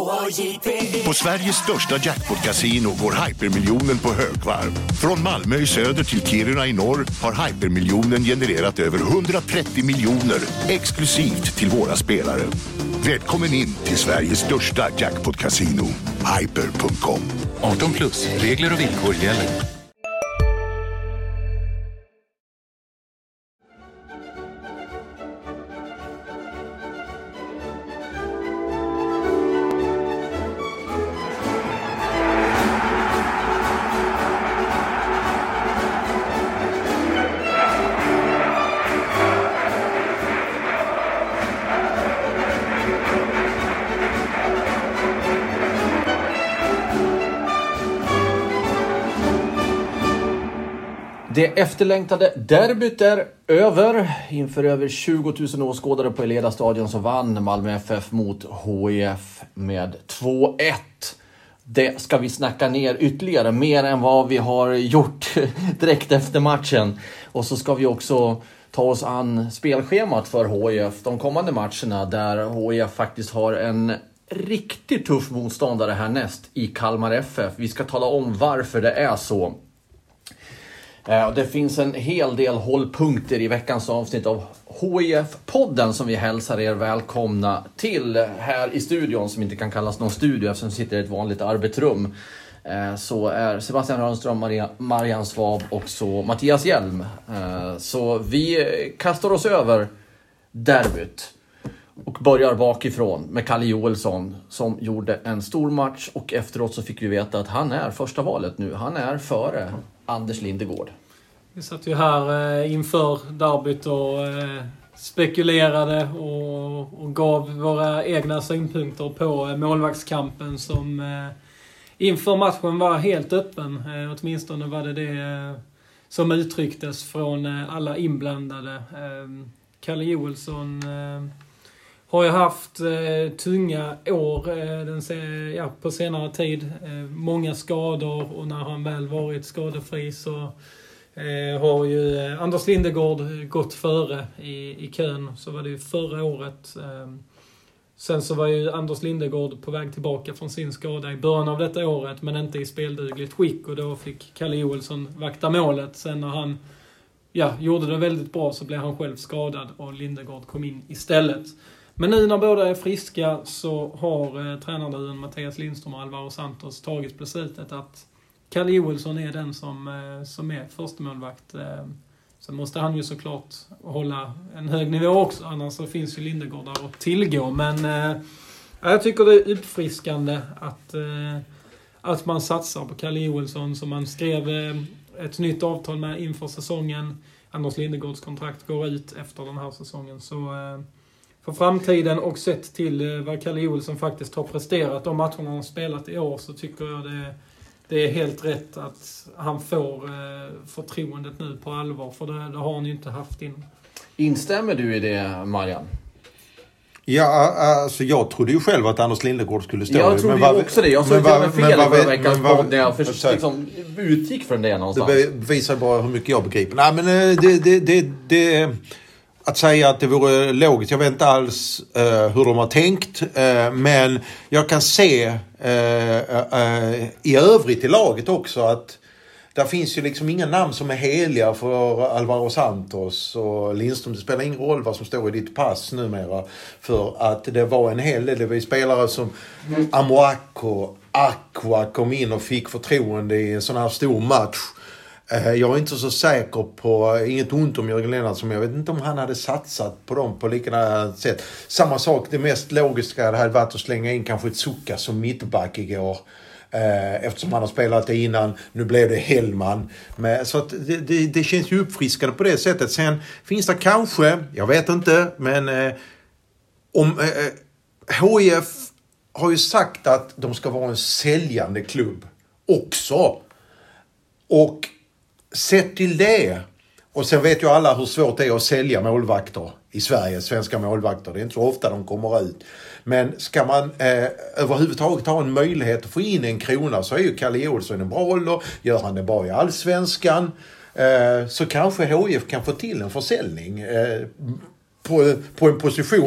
På Sveriges största jackpot-casino går Hypermiljonen på högvarv. Från Malmö i söder till Kiruna i norr har Hypermiljonen genererat över 130 miljoner exklusivt till våra spelare. Välkommen in till Sveriges största jackpot-casino, hyper.com. 18 plus, regler och villkor gäller. Det efterlängtade derbyt är över. Inför över 20 000 åskådare på Eleda stadion så vann Malmö FF mot HIF med 2-1. Det ska vi snacka ner ytterligare, mer än vad vi har gjort direkt efter matchen. Och så ska vi också ta oss an spelschemat för HIF de kommande matcherna, där HIF faktiskt har en riktigt tuff motståndare härnäst i Kalmar FF. Vi ska tala om varför det är så. Det finns en hel del hållpunkter i veckans avsnitt av HIF-podden som vi hälsar er välkomna till här i studion, som inte kan kallas någon studio eftersom vi sitter i ett vanligt arbetsrum. Så är Sebastian Rönnström, Marian Svab och så Mattias Hjelm. Så vi kastar oss över derbyt och börjar bakifrån med Kalle Joelsson som gjorde en stor match, och efteråt så fick vi veta att han är första valet nu. Han är före Anders Lindegård. Vi satt ju här inför derbyt och spekulerade och gav våra egna synpunkter på målvaktskampen som inför matchen var helt öppen. Åtminstone var det som uttrycktes från alla inblandade. Kalle Joelsson har ju haft tunga år på senare tid. Många skador, och när han väl varit skadefri så har ju Anders Lindegård gått före i kön. Så var det ju förra året. Sen så var ju Anders Lindegård på väg tillbaka från sin skada i början av detta året, men inte i speldugligt skick, och då fick Kalle Joelsson vakta målet. Sen när han gjorde det väldigt bra så blev han själv skadad och Lindegård kom in istället. Men nu när båda är friska så har tränarduon Mattias Lindström och Alvaro Santos tagit beslutet att Kalle Joelsson är den som är första målvakt. Sen måste han ju såklart hålla en hög nivå också, annars så finns ju Lindegård där att tillgå. Men jag tycker det är uppfriskande att man satsar på Kalle Joelsson, som man skrev ett nytt avtal med inför säsongen. Anders Lindegårds kontrakt går ut efter den här säsongen, så för framtiden och sett till vad Kalle Joelsson faktiskt har presterat de matcherna han har spelat i år, så tycker jag det är helt rätt att han får förtroendet nu på allvar, för det har han ju inte haft innan. Instämmer du i det, Marian? Ja, alltså jag trodde ju själv att Anders Lindegård skulle stå. Jag trodde ju också det. Jag såg till och med fel i förra veckans podd när jag utgick från det någonstans. Det visar bara hur mycket jag begriper. Nej, men det att säga att det vore logiskt. Jag vet inte alls hur de har tänkt. Men jag kan se i övrigt i laget också att där finns ju liksom inga namn som är heliga för Alvaro Santos och Lindström. Det spelar ingen roll vad som står i ditt pass numera. För att det var en hel del. Det var spelare som Amoako, Aqua kom in och fick förtroende i en sån här stor match. Jag är inte så säker på, inget ont om Jörgen Lennartsson, jag vet inte om han hade satsat på dem på liknande sätt. Samma sak, det mest logiska hade varit att slänga in kanske ett Sucka som mittback igår. Eftersom han har spelat det innan, nu blev det Hellman. Så att det känns ju uppfriskande på det sättet. Sen finns det kanske, jag vet inte, men om HIF har ju sagt att de ska vara en säljande klubb också. Och sett till det, och sen vet ju alla hur svårt det är att sälja målvakter i Sverige, svenska målvakter. Det är inte så ofta de kommer ut. Men ska man överhuvudtaget ha en möjlighet att få in en krona, så är ju Kalle Joelsson en bra ålder. Gör han det bra i Allsvenskan, så kanske HIF kan få till en försäljning på en position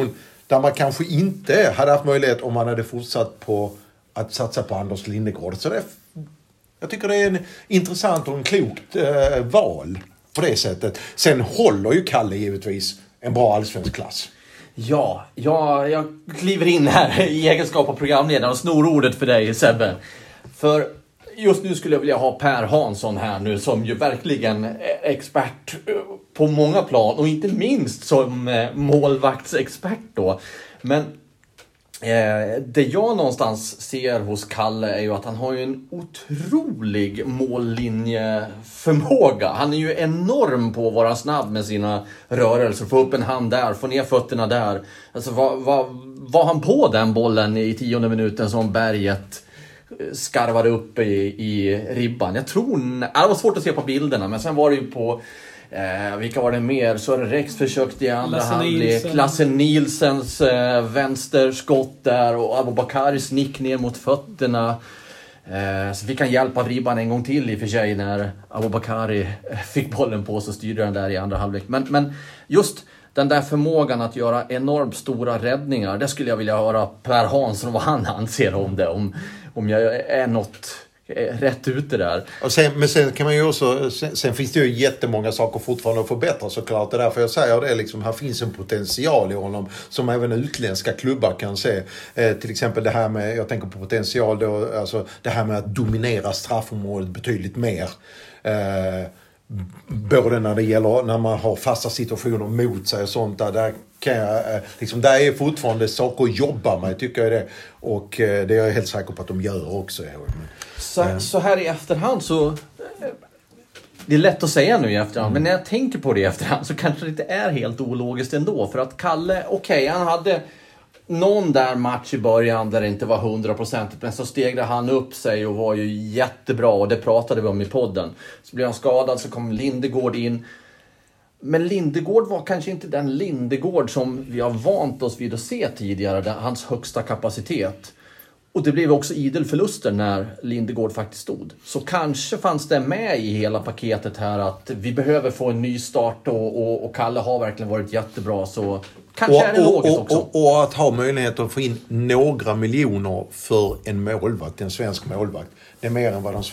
där man kanske inte hade haft möjlighet om man hade fortsatt på att satsa på Anders Lindegård. Så jag tycker det är en intressant och en klokt val på det sättet. Sen håller ju Kalle givetvis en bra allsvensk klass. Ja, jag kliver in här i egenskap av programledare och snor ordet för dig, Sebbe. För just nu skulle jag vilja ha Per Hansson här nu, som ju verkligen är expert på många plan och inte minst som målvaktsexpert då. Men det jag någonstans ser hos Kalle är ju att han har ju en otrolig mållinjeförmåga. Han är ju enorm på att vara snabb med sina rörelser. Få upp en hand där, få ner fötterna där. Alltså var han på den bollen i 10:e minuten som Berget skarvade upp i ribban? Jag tror... Det var svårt att se på bilderna, men sen var det ju på... vilka var det mer? Sören Rex försökte i andra halvlek. Lasse Nielsens vänsterskott där och Aboubakaris nick ner mot fötterna. Så fick han hjälp av ribban en gång till i och för sig när Aboubakari fick bollen på, så styrde den där i andra halvlek. Men just den där förmågan att göra enormt stora räddningar, det skulle jag vilja höra Per Hansson vad han anser om det. Om jag är något rätt ute där. Och men sen kan man ju också, sen finns det ju jättemånga saker fortfarande att förbättra såklart. Det är därför jag säger det, liksom, här finns en potential i honom som även utländska klubbar kan se. Till exempel det här med, jag tänker på potential då, alltså det här med att dominera straffområdet betydligt mer. Både när det gäller när man har fasta situationer mot sig och sånt där kan jag, liksom, där är fortfarande saker att jobba med, tycker jag det. Och det är jag helt säker på att de gör också. Så här i efterhand så... Det är lätt att säga nu i efterhand, men när jag tänker på det i efterhand så kanske det inte är helt ologiskt ändå. För att Kalle, han hade någon där match i början där det inte var 100%, men så stegrade han upp sig och var ju jättebra, och det pratade vi om i podden. Så blev han skadad, så kom Lindegård in. Men Lindegård var kanske inte den Lindegård som vi har vant oss vid att se tidigare, hans högsta kapacitet. Och det blev också idel förluster när Lindegård faktiskt stod. Så kanske fanns det med i hela paketet här att vi behöver få en ny start, och Kalle har verkligen varit jättebra, så kanske är det logiskt också. Och att ha möjlighet att få in några miljoner för en målvakt, en svensk målvakt. Det är mer än vad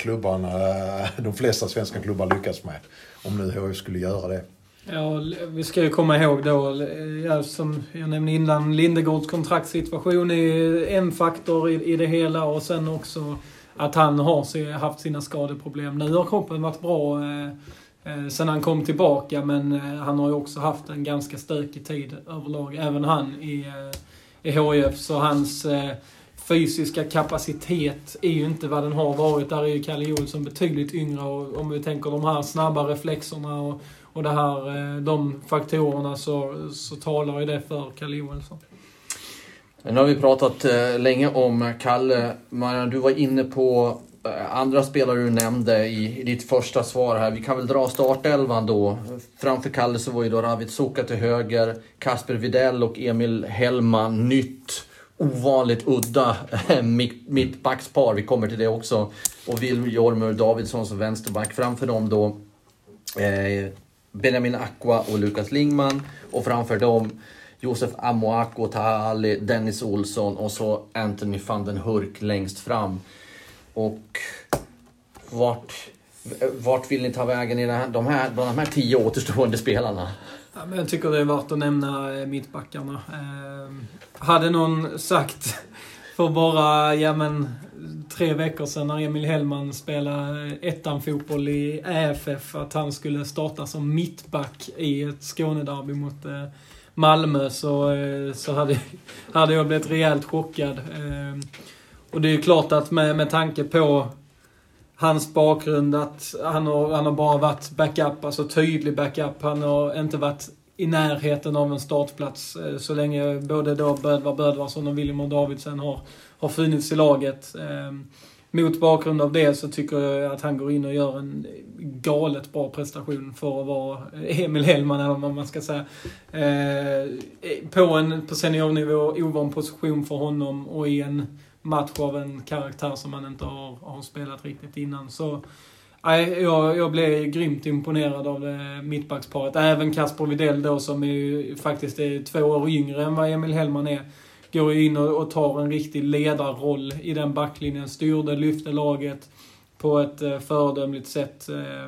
de flesta svenska klubbar lyckas med. Om nu HIF skulle göra det. Ja, vi ska ju komma ihåg då, som jag nämnde innan, Lindegårds kontraktssituation är en faktor i det hela, och sen också att han har haft sina skadeproblem. Nu har kroppen varit bra sen han kom tillbaka, men han har ju också haft en ganska stökig tid överlag, även han i HIF, så hans fysiska kapacitet är ju inte vad den har varit. Där är ju Kalle Olsson betydligt yngre, och om vi tänker de här snabba reflexerna och det här, de faktorerna, så talar ju det för Kalle Olsson. Nu har vi pratat länge om Kalle. Marian, du var inne på andra spelare du nämnde i ditt första svar här. Vi kan väl dra startelvan då. Framför Kalle så var ju då Ravid Suka till höger, Kasper Widell och Emil Hellman, nytt, ovanligt udda mittbackspar. Vi kommer till det också. Och Jormur Davidsson som vänsterback. Framför dem då Benjamin Aqua och Lukas Lingman. Och framför dem Josef Amoako, Taha Ali, Dennis Olsson och så Anthony van den Hurk längst fram. Och vart vill ni ta vägen i bland de här 10 återstående spelarna? Ja, men jag tycker det är värt att nämna mittbackarna. Hade någon sagt för bara 3 veckor sedan när Emil Hellman spelade ettan-fotboll i EFF att han skulle starta som mittback i ett Skånederby mot Malmö, så hade jag blivit rejält chockad. Och det är klart att med tanke på hans bakgrund, att han har bara varit backup, alltså tydlig backup. Han har inte varit i närheten av en startplats så länge både då Bödvarsson och William Davidsen har funnits i laget. Mot bakgrund av det så tycker jag att han går in och gör en galet bra prestation för att vara Emil Hellman, eller vad man ska säga. På seniornivå, ovan position för honom, och i en match av en karaktär som han inte har spelat riktigt innan. Så Jag blev grymt imponerad av det mittbacksparet. Även Kasper Widell då, som faktiskt är 2 år yngre än vad Emil Hellman är, går ju in och tar en riktig ledarroll i den backlinjen. Styrde, lyfte laget på ett föredömligt sätt.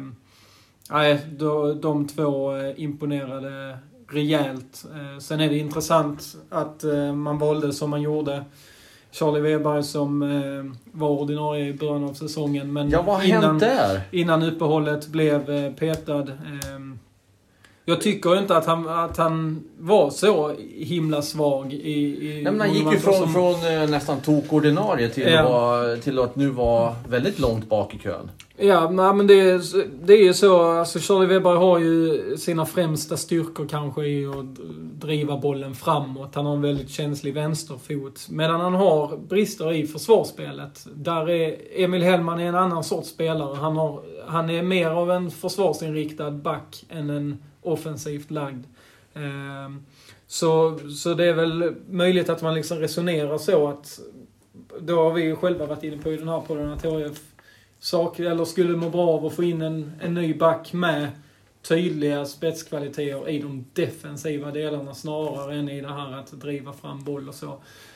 De 2 imponerade rejält. Sen är det intressant att man valde som man gjorde Charlie Weber som var ordinarie i början av säsongen. Men vad hänt där? Innan uppehållet blev petad. Jag tycker inte att han var så himla svag i Nej, men han gick ju från nästan tokordinarie till att nu vara väldigt långt bak i kön. Ja, men det är ju så. Alltså Charlie Weber har ju sina främsta styrkor kanske i att driva bollen framåt. Han har en väldigt känslig vänsterfot. Medan han har brister i försvarsspelet. Där är Emil Hellman en annan sorts spelare. Han är mer av en försvarsinriktad back än en offensivt lagd. Så det är väl möjligt att man liksom resonerar så att då har vi ju själva varit inne på i den här podden att HIF eller skulle må bra av att få in en ny back med tydliga spetskvaliteter i de defensiva delarna snarare än i det här att driva fram boll och så.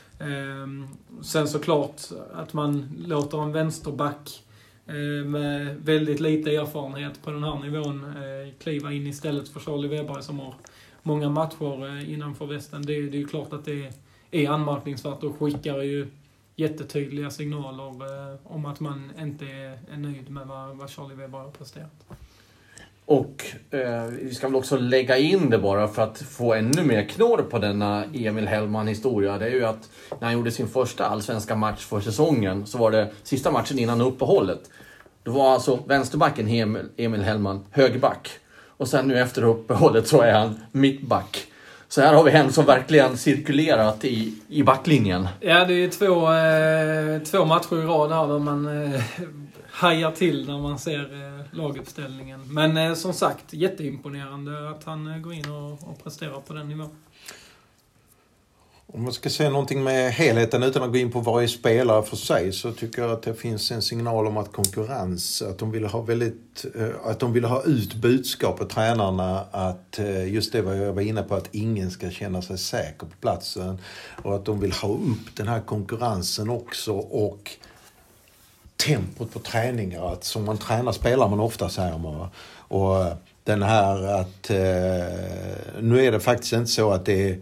Sen såklart att man låter en vänsterback med väldigt lite erfarenhet på den här nivån kliva in istället för Charlie Weber som har många matcher innanför västen. Det är ju klart att det är anmärkningsvärt och skickar ju jättetydliga signaler om att man inte är nöjd med vad Charlie Weber har presterat. Och vi ska väl också lägga in det bara för att få ännu mer knorr på denna Emil Hellman-historia. Det är ju att när han gjorde sin första allsvenska match för säsongen så var det sista matchen innan uppehållet. Då var alltså vänsterbacken Emil Hellman högerback. Och sen nu efter uppehållet så är han mittback. Så här har vi en som verkligen cirkulerat i backlinjen. Ja, det är två matcher i rad här där man hajar till när man ser laguppställningen. Men som sagt, jätteimponerande att han går in och presterar på den nivån. Om man ska säga någonting med helheten utan att gå in på varje spelare för sig så tycker jag att det finns en signal om att konkurrens, att de vill ha ut budskapet tränarna att just det vad jag var inne på att ingen ska känna sig säker på platsen och att de vill ha upp den här konkurrensen också och tempot på träningar att som man tränar spelar man ofta säger man och den här att nu är det faktiskt inte så att det är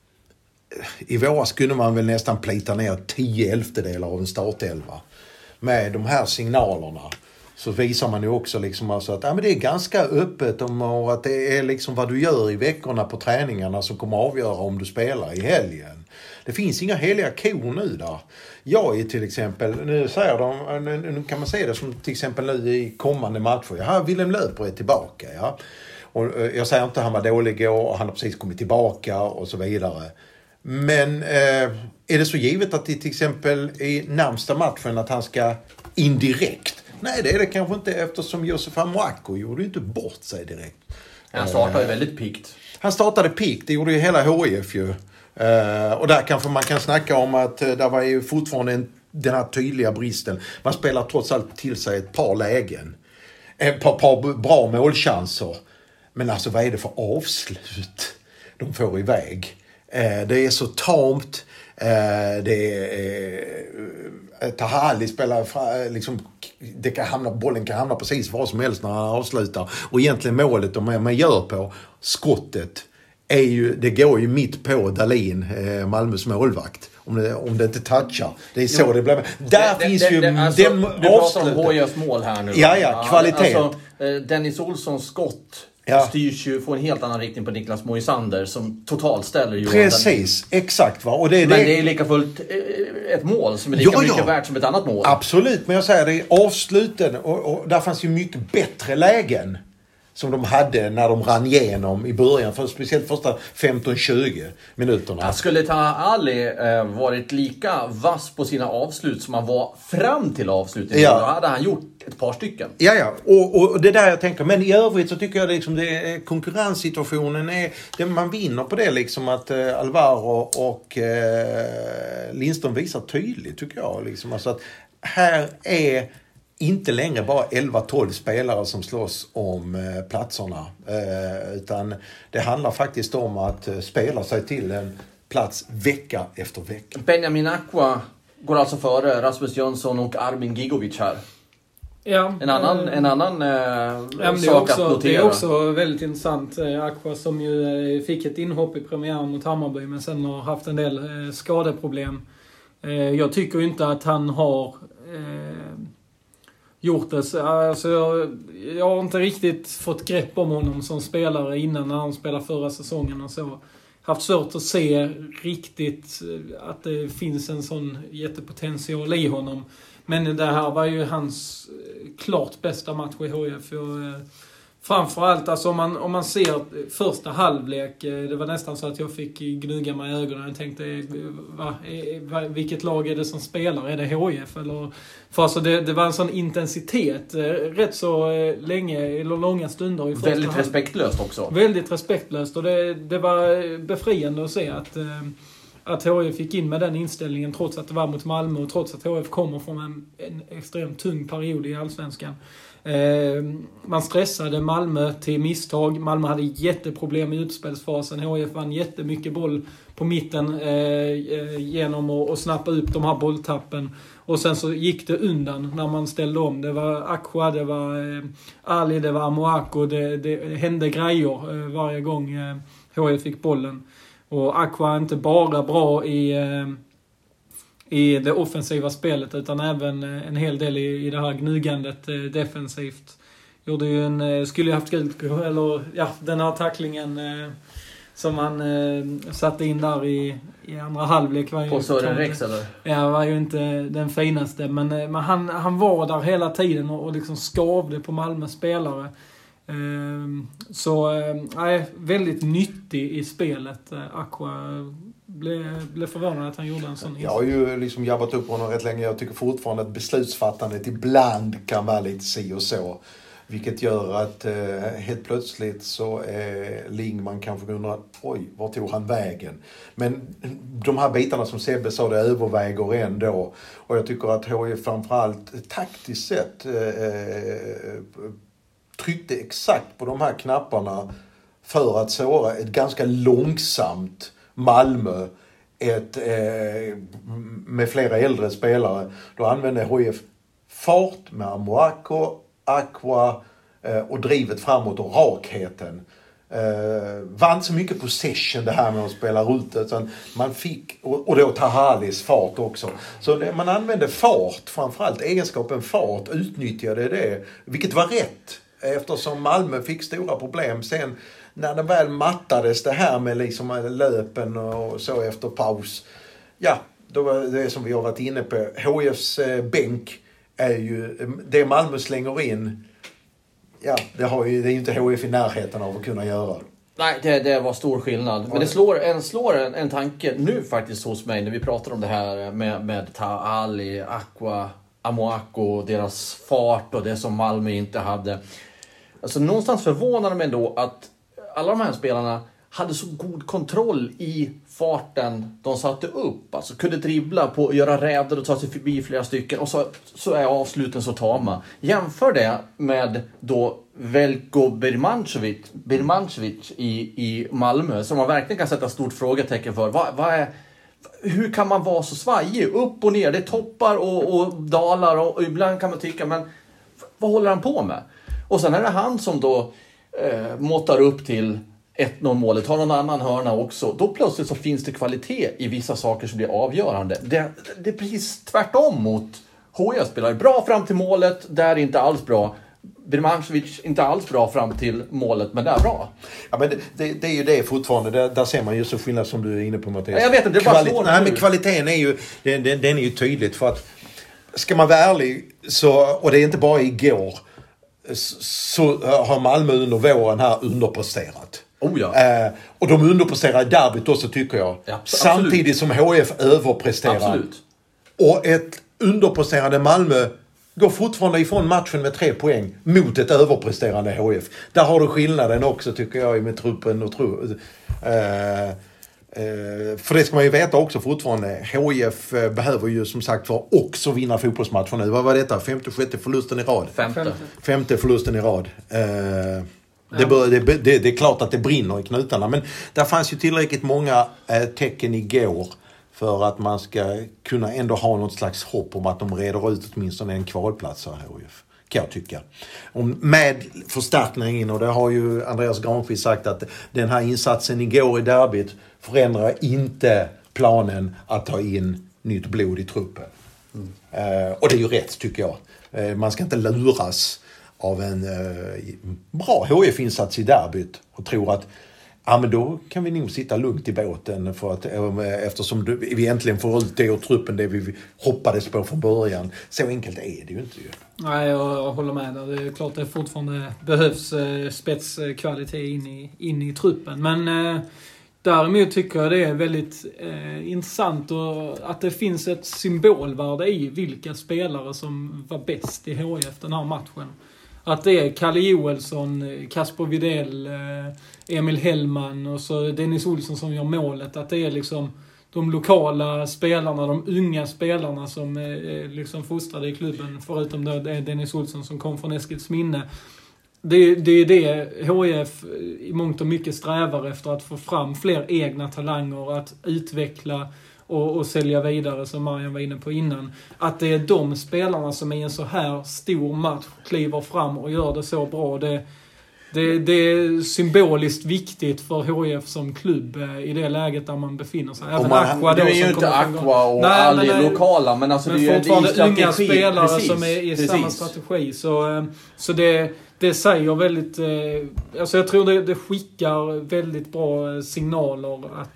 i våras kunde man väl nästan plita ner 10/11 av en startelva. Med de här signalerna så visar man ju också liksom alltså att men det är ganska öppet och att det är liksom vad du gör i veckorna på träningarna som kommer avgöra om du spelar i helgen. Det finns inga heliga kor nu där. Jag är till exempel, nu säger de, nu kan man se det som till exempel nu i kommande matcher. Ja, Willem Löper är tillbaka, ja. Och jag säger inte att han var dålig och han har precis kommit tillbaka och så vidare. Men är det så givet att det till exempel i närmsta matchen att han ska indirekt? Nej, det är det kanske inte eftersom Josef Amoako gjorde inte bort sig direkt. Han startade väldigt pikt. Han startade pikt, det gjorde ju hela HIF ju. Och där kanske man kan snacka om att där var ju fortfarande den här tydliga bristen. Man spelar trots allt till sig ett par lägen. Ett par bra målchanser. Men alltså vad är det för avslut de får iväg? Det är så tamt. Det är Tahali spelar liksom, bollen kan hamna precis var som helst när han avslutar. Och egentligen målet man gör på skottet är ju, det går ju mitt på Dahlin, Malmös målvakt. Om det inte touchar. Det är så det blir. Där finns ju alltså, den avslut. Du pratar om HIFs mål här nu. Ja, kvalitet. Alltså, Dennis Olssons skott styrs ju på en helt annan riktning på Niklas Moisander som totalt ställer ju. Precis, exakt va. Och det är lika fullt ett mål som är lika mycket värt som ett annat mål. Absolut, men jag säger det är avsluten och där fanns ju mycket bättre lägen som de hade när de rann igenom i början, för speciellt första 15-20 minuterna. Skulle Ali varit lika vass på sina avslut som han var fram till avslutet, då hade han gjort ett par stycken. Ja, och det där jag tänker. Men i övrigt så tycker jag liksom konkurrenssituationen är, man vinner på det liksom att Alvaro och Lindström visar tydligt tycker jag liksom. Alltså att här är inte längre bara 11-12 spelare som slåss om platserna. Utan det handlar faktiskt om att spela sig till en plats vecka efter vecka. Benjamin Aqua går alltså före Rasmus Jönsson och Armin Gigovic här. Ja, en annan sak att notera. Det är också väldigt intressant. Aqua som ju fick ett inhopp i premiären mot Hammarby men sen har haft en del skadeproblem. Jag tycker inte att han har gjort det. Alltså jag har inte riktigt fått grepp om honom som spelare innan när han spelade förra säsongen och så. Haft svårt att se riktigt att det finns en sån jättepotential i honom. Men det här var ju hans klart bästa match i HIF. Framförallt alltså om man ser första halvlek, det var nästan så att jag fick gnugga mig i ögonen och tänkte vilket lag är det som spelar? Är det HIF? Eller, för alltså det var en sån intensitet rätt så länge eller långa stunder i första väldigt respektlöst också. Väldigt respektlöst och det var befriande att se att HIF fick in med den inställningen trots att det var mot Malmö och trots att HIF kommer från en extremt tung period i Allsvenskan. Man stressade Malmö till misstag. Malmö hade jätteproblem i utspelsfasen. HIF vann jättemycket boll på mitten genom att snappa upp de här bolltappen. Och sen så gick det undan när man ställde om. Det var Aqua, det var Ali, det var Amoako. Det hände grejer varje gång HIF fick bollen. Och Aqua är inte bara bra i det offensiva spelet utan även en hel del i det här gnugandet defensivt. Gjorde ju skulle ju haft gult eller den här tacklingen som han satte in där i andra halvlek var ju på Sören Rex eller? Ja, var ju inte den finaste men han var där hela tiden och liksom skavde på Malmö spelare. Så väldigt nyttig i spelet. Aqua blev förvånad att han gjorde en sån. Jag har ju liksom jobbat upp honom rätt länge. Jag tycker fortfarande att beslutsfattandet ibland kan vara lite si och så. Vilket gör att helt plötsligt så är Lingman kanske undrar, oj, var tog han vägen? Men de här bitarna som Sebbe sa, det överväger ändå. Och jag tycker att HIF framförallt taktiskt sett tryckte exakt på de här knapparna för att såra ett ganska långsamt Malmö med flera äldre spelare. Då använde HIF fart med Amoako, Aqua och drivet framåt och rakheten. Var inte så mycket possession det här med att spela ut utan man fick, och då Tahalis fart också. Så man använde fart, framförallt egenskapen fart, utnyttjade det, vilket var rätt. Eftersom Malmö fick stora problem sen när det väl mattades det här med liksom löpen och så efter paus. Ja, då var det som vi har varit inne på. HIFs bänk är ju det Malmö slänger in. Ja, det är ju inte HIF i närheten av att kunna göra. Nej, det var stor skillnad. Men det slår en tanke nu faktiskt hos mig när vi pratar om det här med Ali, Aqua, Amoako, deras fart och det som Malmö inte hade. Alltså någonstans förvånade mig ändå att alla de här spelarna hade så god kontroll i farten de satte upp. Alltså kunde dribbla på att göra räder och ta sig förbi flera stycken. Och så är avsluten så tama. Jämför det med då Veljko Birmancevic i Malmö. Som man verkligen kan sätta stort frågetecken för. Hur kan man vara så svajig? Upp och ner, det toppar och dalar. Och ibland kan man tycka, men vad håller han på med? Och sen är det han som då måttar upp till 1-0 målet. Har någon annan hörna också. Då plötsligt så finns det kvalitet i vissa saker som blir avgörande. Det är precis tvärtom mot HIF-spelare. Bra fram till målet, där är inte alls bra. Birmancevic inte alls bra fram till målet, men det är bra. Ja, men det är ju det fortfarande. Där ser man ju så skillnad som du är inne på, Mattias. Ja, jag vet inte, det bara slår. Nej, men kvaliteten är ju den är ju tydligt för att ska man vara ärlig så, och det är inte bara igår, så har Malmö under våren här underpresterat. Oh ja. Och de underpresterar i derbyt också, tycker jag. Ja, samtidigt som HIF överpresterar. Absolut. Och ett underpresterande Malmö går fortfarande ifrån matchen med 3 poäng mot ett överpresterande HIF. Där har du skillnaden också, tycker jag, med truppen och För det ska man ju veta också fortfarande. HIF behöver ju som sagt för också vinna fotbollsmatcher nu. Vad var detta? 5:e förlusten i rad? Femte förlusten i rad. Det är klart att det brinner i knutarna. Men där fanns ju tillräckligt många tecken igår för att man ska kunna ändå ha något slags hopp om att de reder ut åtminstone en kvalplats här HIF. Kan jag tycka. Med förstärkningen, och det har ju Andreas Granqvist sagt att den här insatsen igår i derbyt förändrar inte planen att ta in nytt blod i truppen. Och det är ju rätt tycker jag. Man ska inte luras av en bra HIF-insats i derbyt och tro att men då kan vi nog sitta lugnt i båten för att, eftersom vi äntligen får ut det ur truppen det vi hoppades på från början. Så enkelt är det ju inte. Nej, jag håller med där. Det är klart att det fortfarande behövs spetskvalitet in i truppen. Men däremot tycker jag det är väldigt intressant och att det finns ett symbolvärde i vilka spelare som var bäst i HIF den här matchen. Att det är Kalle Joelsson, Kasper Widell, Emil Hellman och så Dennis Olsson som gör målet. Att det är liksom de lokala spelarna, de unga spelarna som är liksom fostrade i klubben. Förutom det är Dennis Olsson som kom från Eskilsminne. Det är det HIF i mångt och mycket strävar efter, att få fram fler egna talanger, att utveckla och sälja vidare som Marian var inne på innan. Att det är de spelarna som i en så här stor match kliver fram och gör det så bra. Det är symboliskt viktigt för HIF som klubb i det läget där man befinner sig. Även Aqua då, det är ju inte Aqua och alla lokala, men alltså men det är fortfarande unga spelare precis, som är i samma strategi. Så det säger väldigt... alltså jag tror det skickar väldigt bra signaler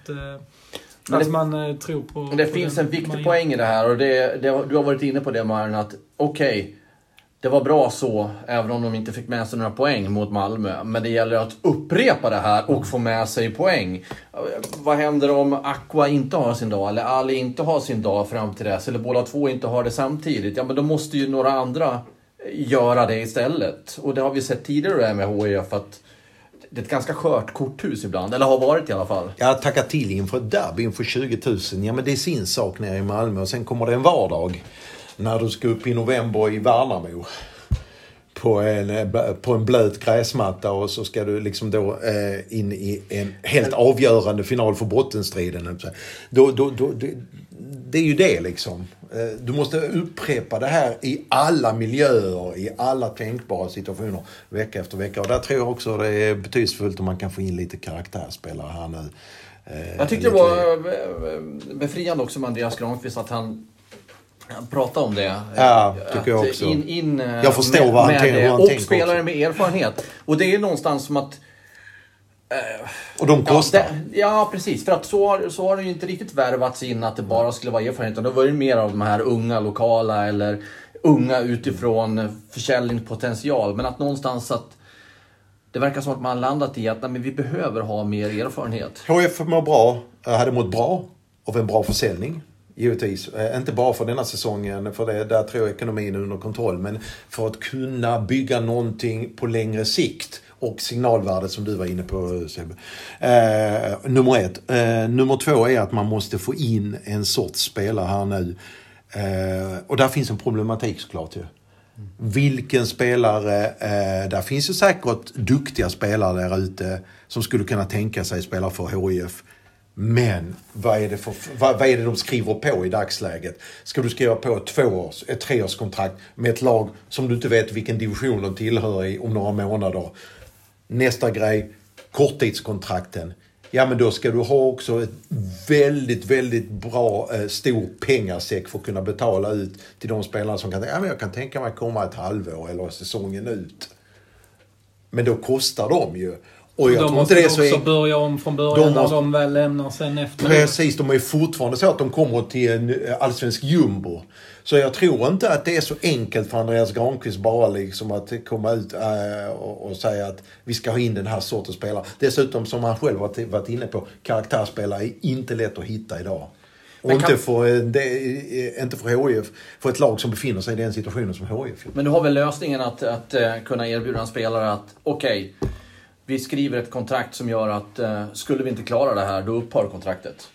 att man tror på... Det finns en viktig poäng i det här, och du har varit inne på det, Marian, att okej, det var bra så, även om de inte fick med sig några poäng mot Malmö. Men det gäller att upprepa det här och få med sig poäng. Vad händer om Aqua inte har sin dag, eller Ali inte har sin dag fram till dess, eller båda två inte har det samtidigt? Ja, men då måste ju några andra göra det istället. Och det har vi sett tidigare med HIF, att det är ett ganska skört korthus ibland, eller har varit i alla fall. Jag tackar till inför ett derby inför 20 000. Ja, men det är sin sak nere i Malmö, och sen kommer det en vardag när du ska upp i november i Värnamo på en blöt gräsmatta, och så ska du liksom då in i en helt avgörande final för bottenstriden. Det är ju det liksom. Du måste upprepa det här i alla miljöer, i alla tänkbara situationer vecka efter vecka. Och där tror jag också det är betydelsefullt om man kan få in lite karaktärsspelare här nu. Jag tyckte det var befriande också med Andreas Granqvist att han pratade om det. Ja, tycker jag också. Jag förstår vad han tänker. Och spelare med erfarenhet. Och det är någonstans som att... och de kostar. Ja, precis. För att så har det ju inte riktigt värvats in att det bara skulle vara erfarenhet. Då var det mer av de här unga lokala eller unga utifrån försäljningspotential. Men att någonstans att det verkar som att man landat i att men vi behöver ha mer erfarenhet. HIF hade mått bra av en bra försäljning. Givetvis. Inte bara för denna säsongen, för där tror jag ekonomin är under kontroll, men för att kunna bygga någonting på längre sikt. Och signalvärdet som du var inne på, Sebbe. Nummer 1. Nummer 2 är att man måste få in en sorts spelare här nu. Och där finns en problematik såklart ju. Vilken spelare... där finns ju säkert duktiga spelare där ute som skulle kunna tänka sig spela för HIF. Men vad är det de skriver på i dagsläget? Ska du skriva på ett 3-årskontrakt med ett lag som du inte vet vilken division de tillhör i om några månader? Nästa grej, korttidskontrakten. Ja, men då ska du ha också ett väldigt, väldigt bra stor pengasäck för att kunna betala ut till de spelare som kan tänka, ja, men jag kan tänka mig komma ett halvår eller säsongen ut. Men då kostar de ju. Och jag tror inte det är så också börja om från början när de väl lämnar sen efter. Precis, de är fortfarande så att de kommer till en allsvensk jumbo. Så jag tror inte att det är så enkelt för Andreas Granqvist bara liksom att komma ut och säga att vi ska ha in den här sortens spelare. Dessutom, som han själv varit inne på, karaktärsspelare är inte lätt att hitta idag. Och inte för HIF, för ett lag som befinner sig i den situationen som HIF. Men du har väl lösningen att kunna erbjuda en spelare att okej, vi skriver ett kontrakt som gör att skulle vi inte klara det här, då upphör kontraktet.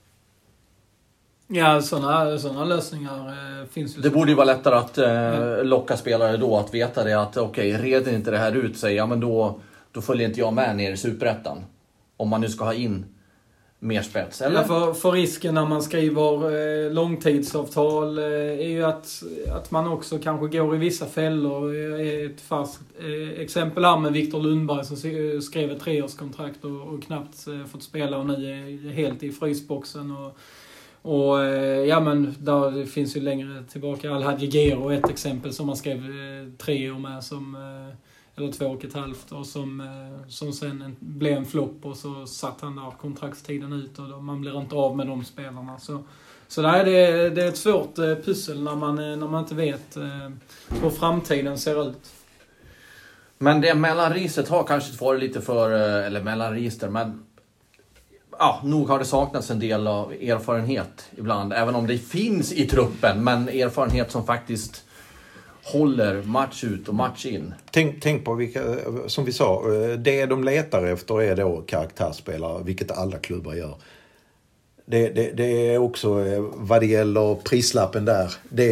Ja, såna lösningar finns ju. Det borde ju vara lättare att locka spelare då att veta det att reder inte det här ut sig, ja men då följer inte jag med ner i Superettan. Om man nu ska ha in mer spets, eller? För risken när man skriver långtidsavtal är ju att man också kanske går i vissa fällor. Ett fast exempel här med Victor Lundberg som skrev ett 3-årskontrakt och knappt fått spela och nu är helt i frysboxen. Och ja, men där finns ju längre tillbaka Alhaji Gero, ett exempel som man skrev 3 år med eller 2,5 och som sen blev en flopp och så satt han där kontraktstiden ut och man blir inte av med de spelarna. Så där är det ett svårt pussel när man inte vet hur framtiden ser ut. Men det mellanregistret har kanske varit lite för, eller mellanregister, men nog har det saknats en del av erfarenhet ibland, även om det finns i truppen, men erfarenhet som faktiskt håller match ut och match in. Tänk på vilka, som vi sa, det de letar efter är då karaktärsspelare, vilket alla klubbar gör. Det är också vad det gäller prislappen där.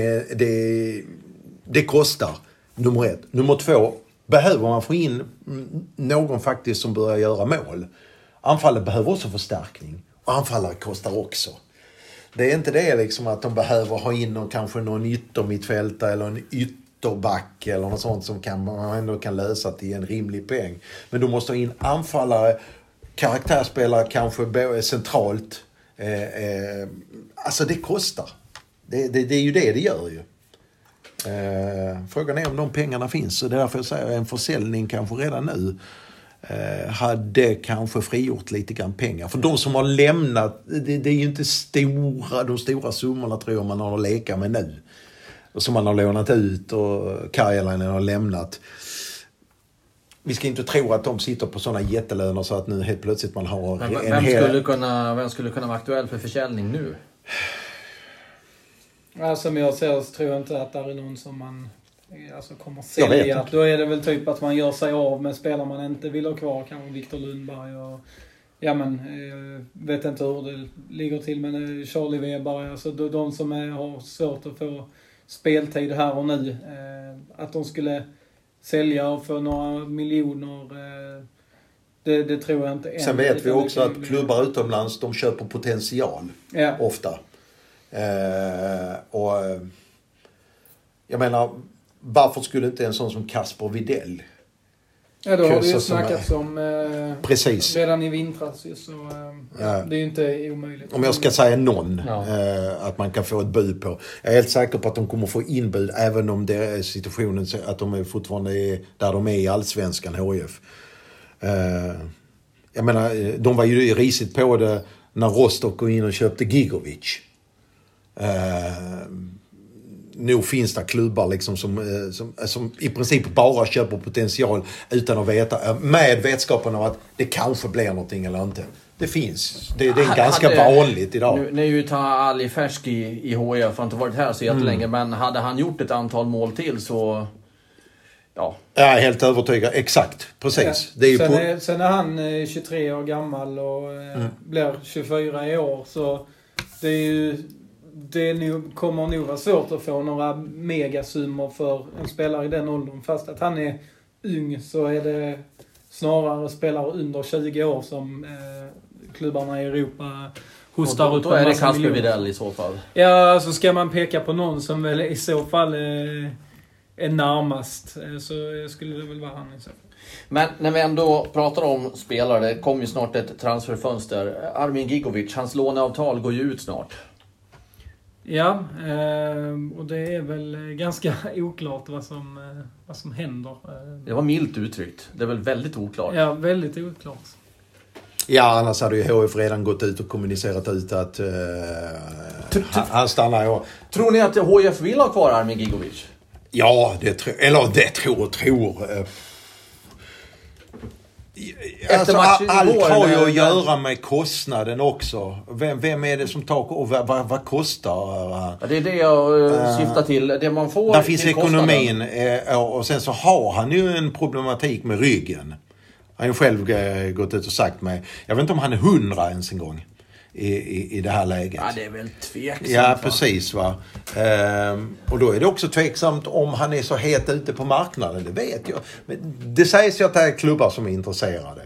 Det kostar, nummer 1. Nummer 2, behöver man få in någon faktiskt som börjar göra mål. Anfallet behöver också förstärkning. Och anfallare kostar också. Det är inte det liksom att de behöver ha in kanske någon yttermittfältare eller en ytterback eller något sånt som man ändå kan lösa till en rimlig peng. Men du måste ha in anfallare, karaktärsspelare kanske centralt. Alltså det kostar. Det är ju det gör ju. Frågan är om de pengarna finns. Så det är därför jag säger en försäljning kanske redan nu hade kanske frigjort lite grann pengar. För de som har lämnat, det är ju inte de stora summorna tror jag man har att leka med nu. Och som man har lånat ut och Karjalainen har lämnat. Vi ska inte tro att de sitter på sådana jättelöner så att nu helt plötsligt man har vem skulle kunna vara aktuell för försäljning nu? Som jag ser så tror jag inte att det är någon som man kommer sälja. Då är det väl typ att man gör sig av med spelare man inte vill ha kvar. Kanske Victor Lundberg och vet inte hur det ligger till, men Charlie Weber, alltså de som har svårt att få speltid här och nu, att de skulle sälja och få några miljoner, det tror jag inte än. Sen vet vi också att klubbar utomlands, de köper potential ofta. Och jag menar, varför skulle inte en sån som Kasper Widell? Ja, då har det ju snackats om precis. Redan i vintras. Så det är ju inte omöjligt. Om jag ska säga någon att man kan få ett bud på. Jag är helt säker på att de kommer få inbud även om det är situationen att de är fortfarande är där de är i Allsvenskan, HIF. Jag menar, de var ju risigt på det när Rostock går in och köpte Gigovic. Nu finns det klubbar liksom som i princip bara köper potential utan att veta, med vetskapen av att det kanske blir någonting eller inte. Det finns. Det är ganska vanligt idag. Nu är ju Ali färsk i HIF, har inte varit här så jättelänge, men hade han gjort ett antal mål till så jag är helt övertygad. Exakt, precis. Ja. Det är ju sen är han 23 år gammal och blir 24 i år, så det är ju kommer nog vara svårt att få några megasummor för en spelare i den åldern. Fast att han är ung så är det snarare spelare under 20 år som klubbarna i Europa hostar ut. Då är det Kasper Widell i så fall. Ja, så ska man peka på någon som väl i så fall är närmast, så skulle det väl vara han i så fall. Men när vi ändå pratar om spelare, det kommer ju snart ett transferfönster. Armin Gigovic, hans låneavtal går ju ut snart. Ja, och det är väl ganska oklart vad som händer. Det var milt uttryckt. Det är väl väldigt oklart. Ja, väldigt oklart. Ja, annars hade ju HF redan gått ut och kommunicerat ut att han stannar. Tror ni att HF vill ha kvar Armin Gigovic? Ja, det tror. Alltså, allt har ju att göra med kostnaden också. Vem är det som tar och vad kostar han? Ja, det är det jag syftar till. Det man får. Där finns ekonomin och sen så har han ju en problematik med ryggen. Han har själv gått ut och sagt mig. Jag vet inte om han är 100 ens en gång i det här läget. Ja, det är väl tveksamt. Ja, precis va. Och då är det också tveksamt om han är så het ute på marknaden. Det vet jag. Men det sägs ju att det är klubbar som är intresserade.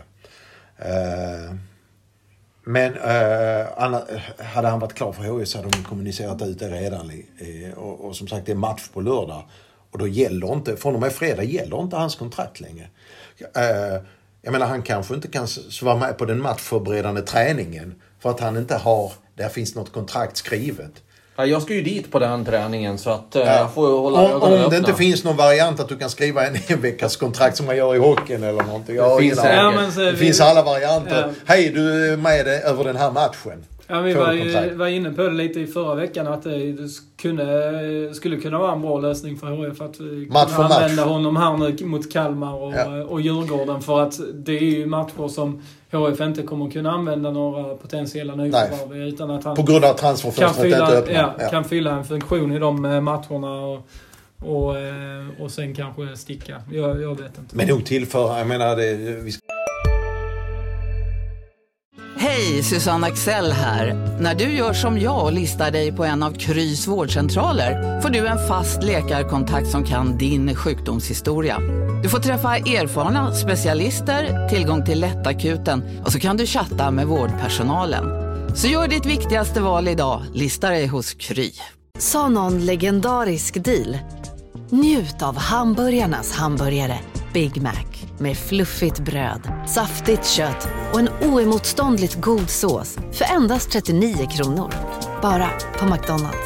Men hade han varit klar för HIF så hade de kommunicerat ut det redan. Och som sagt, det är match på lördag. Och då gäller inte, från och med fredag gäller inte hans kontrakt längre. Jag menar, han kanske inte kan vara med på den matchförberedande träningen. För att han inte har, där finns något kontrakt skrivet. Ja, jag ska ju dit på den träningen så att jag får hålla ögonen öppna. Om det inte finns någon variant att du kan skriva en veckas kontrakt som man gör i hockeyn eller någonting. Det finns alla varianter. Ja. Hej, du är med över den här matchen. Ja, vi var inne på det lite i förra veckan att det skulle kunna vara en bra lösning för HIF att kunna använda honom här nu mot Kalmar och Djurgården, för att det är ju matcher som HIF inte kommer kunna använda några potentiella nyförvärv utan att han på grund av transferfönstret inte öppna. Kan fylla en funktion i de matcherna och sen kanske sticka. Jag vet inte. Men nog tillför, jag menar det. Hej, Susanne Axel här. När du gör som jag och listar dig på en av Krys vårdcentraler får du en fast läkarkontakt som kan din sjukdomshistoria. Du får träffa erfarna specialister, tillgång till lättakuten och så kan du chatta med vårdpersonalen. Så gör ditt viktigaste val idag, lista dig hos Kry. Sa någon legendarisk deal? Njut av hamburgarnas hamburgare Big Mac med fluffigt bröd, saftigt kött och en oemotståndligt god sås för endast 39 kronor. Bara på McDonald's.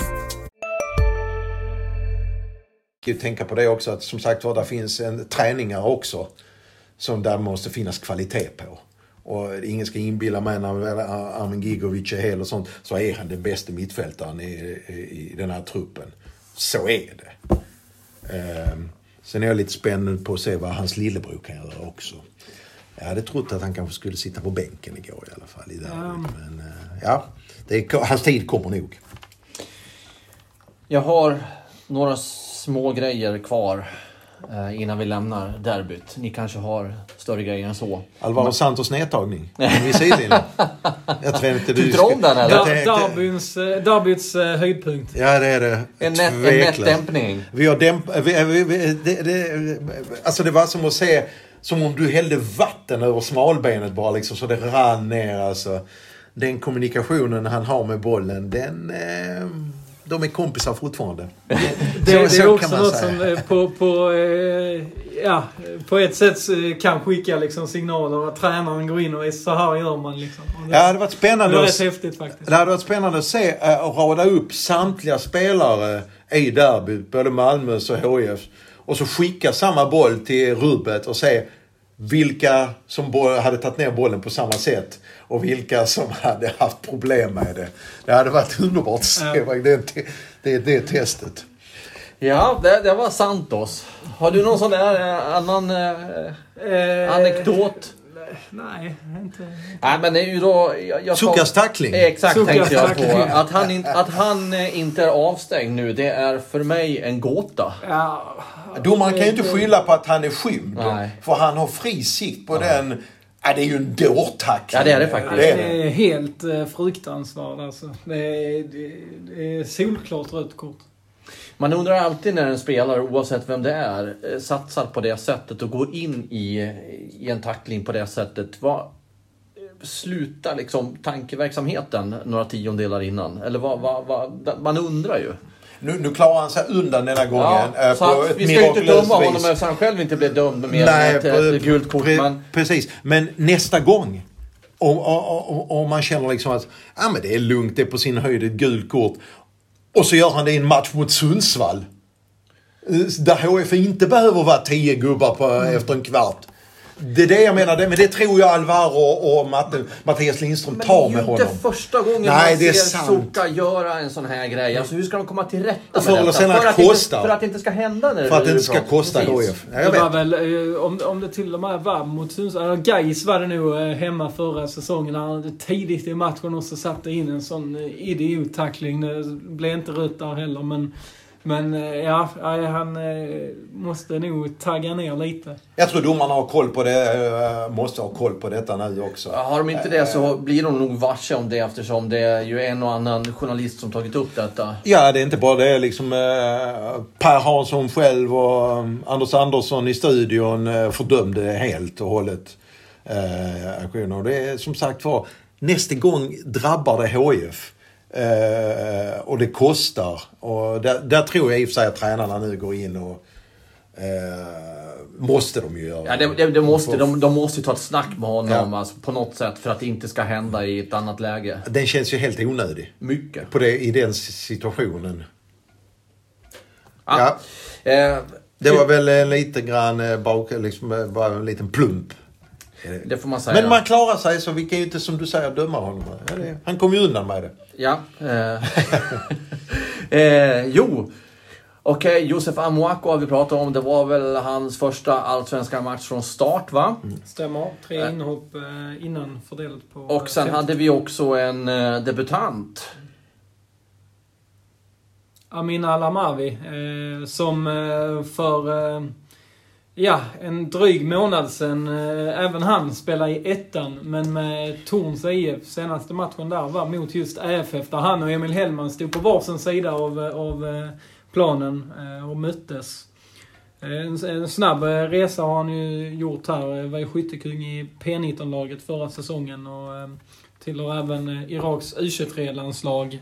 Jag tänker på det också att som sagt var, där finns träningar också som där måste finnas kvalitet på. Och ingen ska inbilla mig när Armin Gigovic är hel och sånt, så är han den bästa mittfältaren i den här truppen. Så är det. Sen är jag lite spänd på att se vad hans lillebror kan göra också. Jag hade trott att han kanske skulle sitta på bänken igår i alla fall. Men hans tid kommer nog. Jag har några små grejer kvar innan vi lämnar derbyt. Ni kanske har större grejer än så. Alvaro Santos nedtagning. Jag tror inte du tror om den eller? Derbyts höjdpunkt. Ja, det är det. En nätdämpning. Alltså det var som att se, som om du hällde vatten över smalbenet bara liksom, så det rann ner alltså. Den kommunikationen han har med bollen, de är kompisar fortfarande. Det är också något som på ett sätt kan skicka liksom signaler att tränaren går in och är så här gör man liksom. Det hade varit spännande. Det var rätt häftigt faktiskt. Det hade varit spännande att se och rada upp samtliga spelare i derbyt, både Malmös och HIF, och så skicka samma boll till rubbet och se vilka som hade tagit ner bollen på samma sätt och vilka som hade haft problem med det. Det hade varit underbart att se det testet. Ja, det var Santos. Har du någon sån där annan anekdot? Nej, inte. Nej, men det är ju då... Sukas tackling. Exakt, tänkte jag på. Att han inte är avstängd nu, det är för mig en gåta. Ja. Domaren kan ju inte skylla på att han är skymd. Nej. För han har fri sikt på den... Ja, det är ju en dårtackling. Ja, det är det faktiskt. Det är helt fruktansvärt alltså. Det är solklart rött kort. Man undrar alltid när en spelare, oavsett vem det är, satsar på det sättet och går in i en tackling på det sättet. Slutar liksom tankeverksamheten några tiondelar innan? Eller man undrar ju. Nu klarar han sig undan denna gången. Ja, så att vi ska ju inte döma honom eftersom han själv inte blev dömd med ett gult kort. Precis, men nästa gång om man känner liksom att men det är lugnt, det är på sin höjd ett gult kort. Och så gör han det i en match mot Sundsvall. Där HF inte behöver vara 10 gubbar efter en kvart. Det är det jag menar. Men det tror jag Alvaro och Mattias Lindström tar med honom. Men det är ju inte första gången man ser Suka göra en sån här grej. Alltså hur ska de komma till rätta med detta? För att det inte ska hända. För att det inte ska kosta HF. Det var väl, om det till och med var mot Sundsvall. Gais var det nog hemma förra säsongen. När tidigt i matchen också satte in en sån idiottackling. Det blev inte rött där heller. Men Men han måste nog tagga ner lite. Jag tror domarna har koll på det, måste ha koll på detta nu också. Har de inte det så blir de nog varse om det, eftersom det är ju en och annan journalist som tagit upp detta. Ja, det är inte bara det. Liksom, Per Hansson själv och Anders Andersson i studion fördömde helt och hållet aktionen. Det är som sagt var, nästa gång drabbar det HIF. Och det kostar. Och där tror jag i och för sig att tränarna nu går in och måste de ju göra. Ja, de måste ju ta ett snack med honom alltså, på något sätt, för att det inte ska hända i ett annat läge. Den känns ju helt onödig. Mycket. I den situationen. Ja. Det var väl lite grann liksom, bara en liten plump. Det får man säga. Men man klarar sig, så vi kan ju inte, som du säger, döma honom. Han kom ju undan med det. Ja. Okej, Josef Amoako har vi pratat om. Det var väl hans första allsvenska match från start, va? Stämmer. 3 inhopp innan fördelat på... Och sen hade vi också en debutant. Amin Al-Amavi, som för en dryg månad sedan även han spelade i ettan, men med Torns IF. Senaste matchen där var mot just AFF, där han och Emil Hellman stod på varsin sida av planen och möttes. En snabb resa har han ju gjort här. Var ju skyttekung i P19-laget förra säsongen och tillhör även Iraks U23-landslag.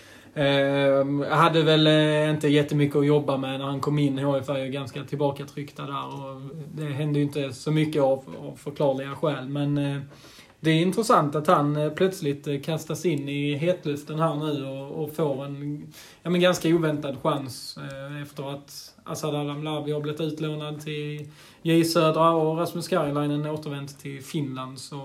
Hade väl inte jättemycket att jobba med när han kom in. HF är ju ganska tillbakatryckta där och det hände ju inte så mycket av förklarliga skäl. Men det är intressant att han plötsligt kastas in i hetluften här nu och får en ganska oväntad chans efter att Asad Al-Amlawi har blivit utlånad till J Södra och Rasmus Karilainen återvänt till Finland. Så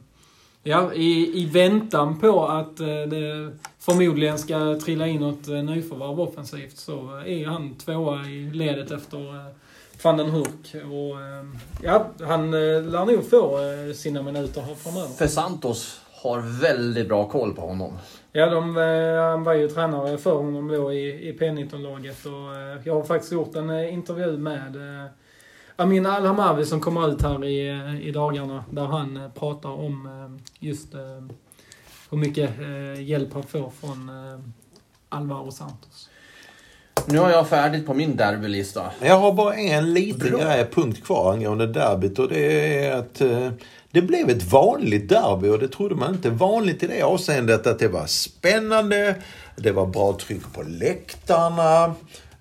i väntan på att det förmodligen ska trilla in något nyförvärv offensivt, så är han 2:a i ledet efter Van den Hurk. Och han lär nog få sina minuter här framöver. För Santos har väldigt bra koll på honom. Ja, han var ju tränare för honom då i P19-laget, och jag har faktiskt gjort en intervju med Amin Al-Amavi som kommer ut här i dagarna, där han pratar om just hur mycket hjälp han får från Alvaro Santos. Nu har jag färdigt på min derbylista. Jag har bara en liten punkt kvar angående derbyt, och det är att det blev ett vanligt derby, och det trodde man inte. Vanligt i det avseendet att det var spännande, det var bra tryck på läktarna.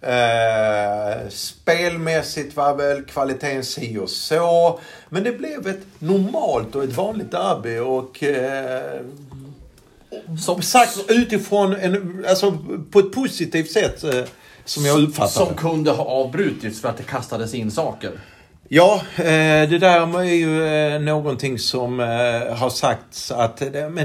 Spelmässigt var väl kvaliteten si och så, men det blev ett normalt och ett vanligt derby, och som sagt utifrån alltså på ett positivt sätt som jag uppfattar som kunde ha avbrutits för att det kastades in saker. Ja, det där är ju någonting som har sagts att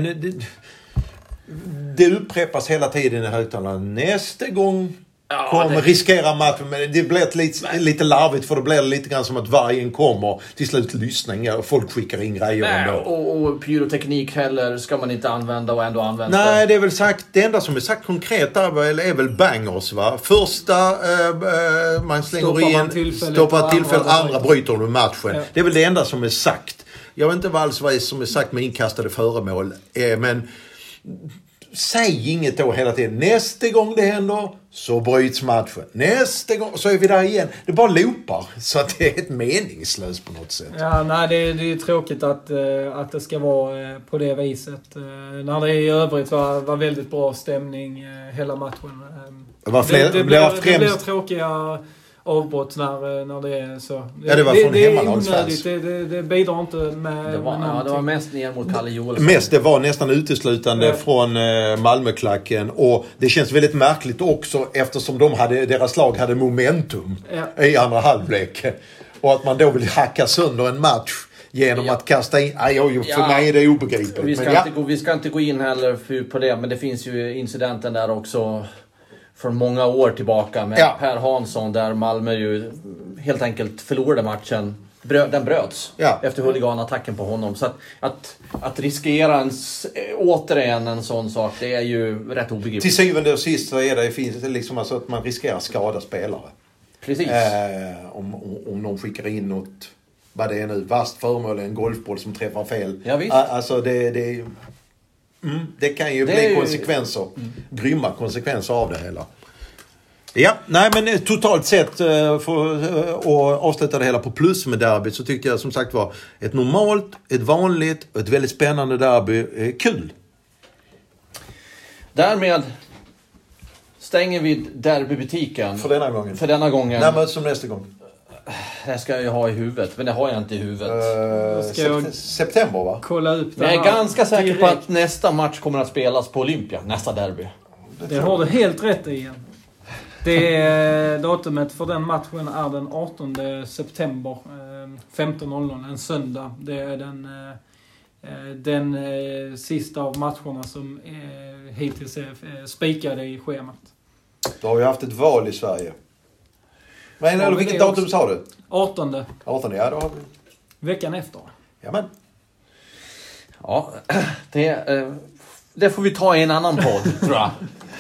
det upprepas hela tiden i högtalarna. Nästa gång kommer riskera matchen, men det blir lite larvigt, för det blir lite grann som att vargen kommer till slut lyssning och folk skickar in grejer ändå. Och pyroteknik heller ska man inte använda och ändå använda. Nej, det är väl sagt, det enda som är sagt konkret där är väl bangers, va? Första man slänger in, stoppar tillfälle, andra bryter du matchen. Ja. Det är väl det enda som är sagt. Jag vet inte vad alls vad som är sagt med inkastade föremål, men säg inget då hela tiden. Nästa gång det händer så bryts matchen. Nästa gång så är vi där igen. Det bara loopar, så att det är ett meningslöst på något sätt. Ja, nej, det är tråkigt att det ska vara på det viset. När det i övrigt var väldigt bra stämning hela matchen. Det blir tråkiga avbrott när det är så. Ja, det var från hemmalagsfans. Det bidrar inte med det var mest ner mot Kalle Joelsson. Det var nästan uteslutande från Malmöklacken, och det känns väldigt märkligt också eftersom deras lag hade momentum i andra halvlek, och att man då vill hacka sönder en match genom att kasta in. För mig är det obegripligt. Vi ska inte gå in heller på det, men det finns ju incidenten där också från många år tillbaka med Per Hansson, där Malmö ju helt enkelt förlorade matchen den bröts Ja. efter huliganattacken på honom. Så att riskera återigen en sån sak, det är ju rätt obegripligt. Till syvende och sist så finns det liksom alltså att man riskerar skada spelare. Precis. Om någon skickar in något, vad det är nu, vast föremål, en golfboll som träffar fel. Ja, visst. Alltså det kan ju bli konsekvenser. Grymma konsekvenser av det hela. Ja, nej men totalt sett för att avsluta det hela på plus med derbyt, så tyckte jag som sagt var ett normalt, ett vanligt och ett väldigt spännande derby. Kul! Därmed stänger vi derbybutiken. För denna gången. För denna gången. Nej, men som nästa gång. Det ska jag ha i huvudet, men det har jag inte i huvudet. September, va? Kolla upp det. Jag är ganska säker på att nästa match kommer att spelas på Olympia. Nästa derby. Det har du helt rätt i. Det datumet för den matchen är den 18 september 15.00, en söndag. Det är den sista av matcherna som hittills är spikade i schemat. Då har vi haft ett val i Sverige. Men vilket datum sa du? 18. 18, ja då har vi. Veckan efter. Jamen. Ja, det får vi ta i en annan podd, tror jag.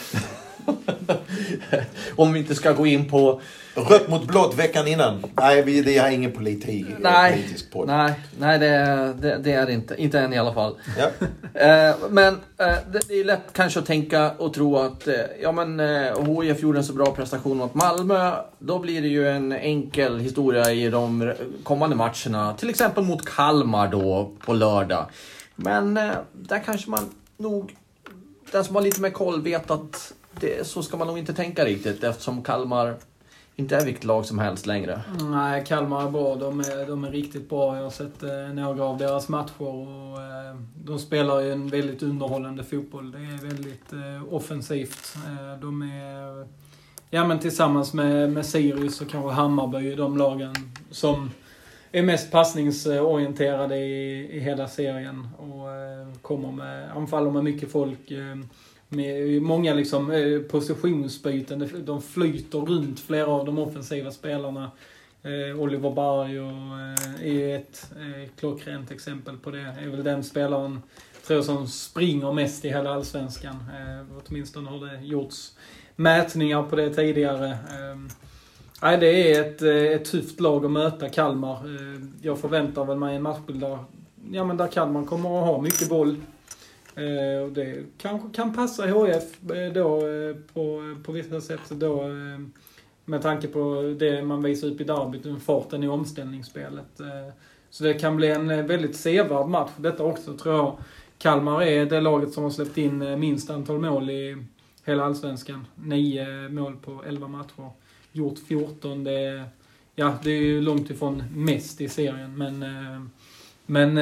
Om vi inte ska gå in på rött mot blått veckan innan. Nej, det är ingen politisk podd. Nej, det är det inte. Inte än i alla fall. Ja. Men det är lätt kanske att tänka och tro att HIF gjorde en så bra prestation mot Malmö. Då blir det ju en enkel historia i de kommande matcherna. Till exempel mot Kalmar då på lördag. Men där kanske man nog, den som har lite mer koll vet att så ska man nog inte tänka riktigt, eftersom Kalmar inte är vilket lag som helst längre. Nej, Kalmar är bra. De är riktigt bra. Jag har sett några av deras matcher och de spelar ju en väldigt underhållande fotboll. Det är väldigt offensivt. De är men tillsammans med Sirius och kanske Hammarby, de lagen som är mest passningsorienterade i hela serien och kommer med anfaller med mycket folk. Med många liksom positionsbyten. De flyter runt flera av de offensiva spelarna. Oliver Berg är ett klockrent exempel på det. Är väl den spelaren, tror jag, som springer mest i hela allsvenskan. Åtminstone har det gjorts mätningar på det tidigare. Det är ett tufft lag att möta, Kalmar. Jag förväntar väl mig en matchbild där Kalmar kommer att ha mycket boll. Och det kanske kan passa HIF då på vissa sätt då, med tanke på det man visar upp i derbyt, farten i omställningsspelet. Så det kan bli en väldigt sevärd match. Detta också, tror jag. Kalmar är det laget som har släppt in minst antal mål i hela allsvenskan. 9 mål på 11 matcher. Gjort 14. Det är ju långt ifrån mest i serien, men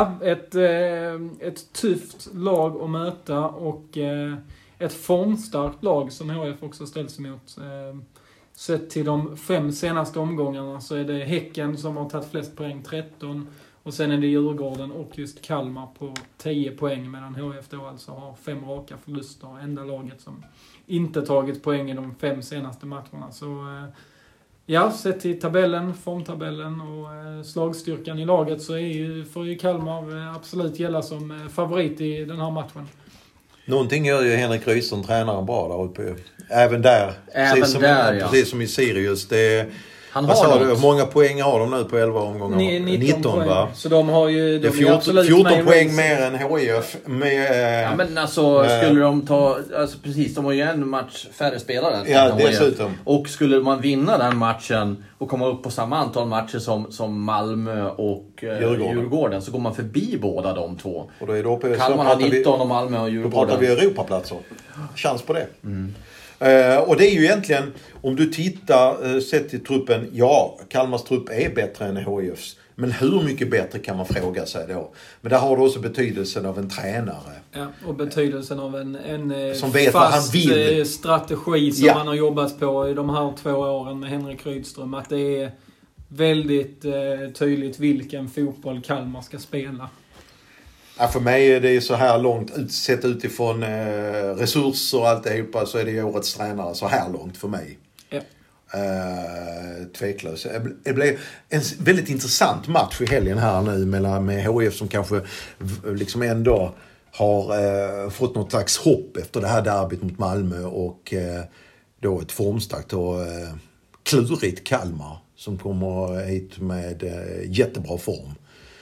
ett tufft lag att möta och ett formstarkt lag som HIF också ställs emot. Sett till de 5 senaste omgångarna så är det Häcken som har tagit flest poäng, 13. Och sen är det Djurgården och just Kalmar på 10 poäng, medan HIF då alltså har 5 raka förluster. Enda laget som inte tagit poäng i de 5 senaste matcherna. Så sett till tabellen, formtabellen och slagstyrkan i laget så får ju Kalmar absolut gälla som favorit i den här matchen. Någonting gör ju Henrik Rydström, tränaren, bra där uppe. Även där. Precis som i Sirius. Han har hur många poäng har de nu på 11 omgångar? 19 poäng. Va? Så de har ju... Det är 14 poäng mer än HIF. Men alltså skulle de ta... Alltså precis, de har ju en match färre spelare. Ja, dessutom. Och skulle man vinna den matchen och komma upp på samma antal matcher som Malmö och Djurgården, så går man förbi båda de två. Och då är det uppe, Kalmar har 19 och Malmö och Djurgården. Då pratar vi Europaplatser. Chans på det. Och det är ju egentligen, om du tittar sett till truppen, Kalmars trupp är bättre än HIFs. Men hur mycket bättre kan man fråga sig då? Men där har du också betydelsen av en tränare. Ja, och betydelsen av en som vet fast strategi som man har jobbat på i de här 2 åren med Henrik Rydström. Att det är väldigt tydligt vilken fotboll Kalmar ska spela. Ja, för mig är det så här långt, sett utifrån resurser och alltihopa, så är det årets tränare så här långt för mig. Ja. Tveklöst. Det blev en väldigt intressant match i helgen här nu med HIF som kanske liksom ändå har fått något slags hopp efter det här derbyt mot Malmö och då ett formstarkt och klurigt Kalmar som kommer hit med jättebra form.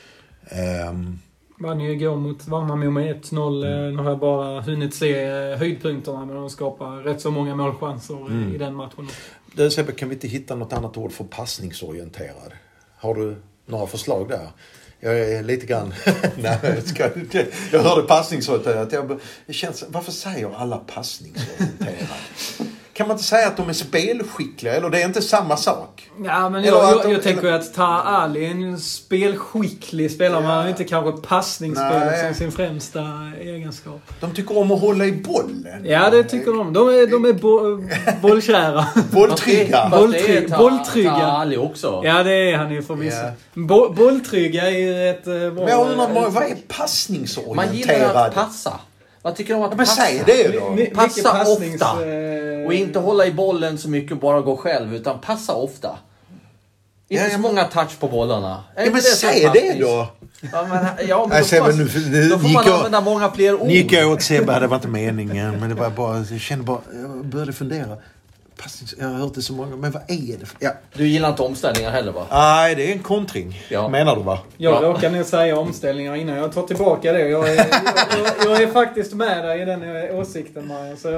Vann ju igår mot Värnamo med 1-0. Nu har jag bara hunnit se höjdpunkterna, men de skapar rätt så många målchanser i den matchen. Det Sebbe, kan vi inte hitta något annat ord för passningsorienterad? Har du några förslag där? Jag är lite grann... Nej, jag hörde passningsorienterad. Det känns... Varför säger alla passningsorienterad? Kan man inte säga att de är spelskickliga? Eller det är inte samma sak? Ja, men jag tänker att Taha Ali är en spelskicklig spelare. Man har inte kanske passningsspelet som sin främsta egenskap. De tycker om att hålla i bollen. Ja, det tycker de. De är bollkära. Bolltrygga. Bolltrygga. Taha Ali också. Ja, det är han ju förvisso. Yeah. Bolltrygga är ju ett bra... Men jag undrar, vad är passningsorienterad? Man gillar att passa. Vad tycker de om att passa? Säg det då. Passa ofta. Och inte hålla i bollen så mycket och bara gå själv, utan passa ofta. Inte så många touch på bollarna. Ja, men säg det då. Ja, men då får man använda många fler ord. Gick jag åt Sebbe, det var inte meningen. Men det var bara, jag började fundera. Jag har hört det så många, men vad är det? Ja. Du gillar inte omställningar heller, va? Nej, det är en kontring. Ja. Menar du, va? Jag råkar nog säga omställningar innan jag tar tillbaka det. Jag är faktiskt med dig i den åsikten, Maja. Så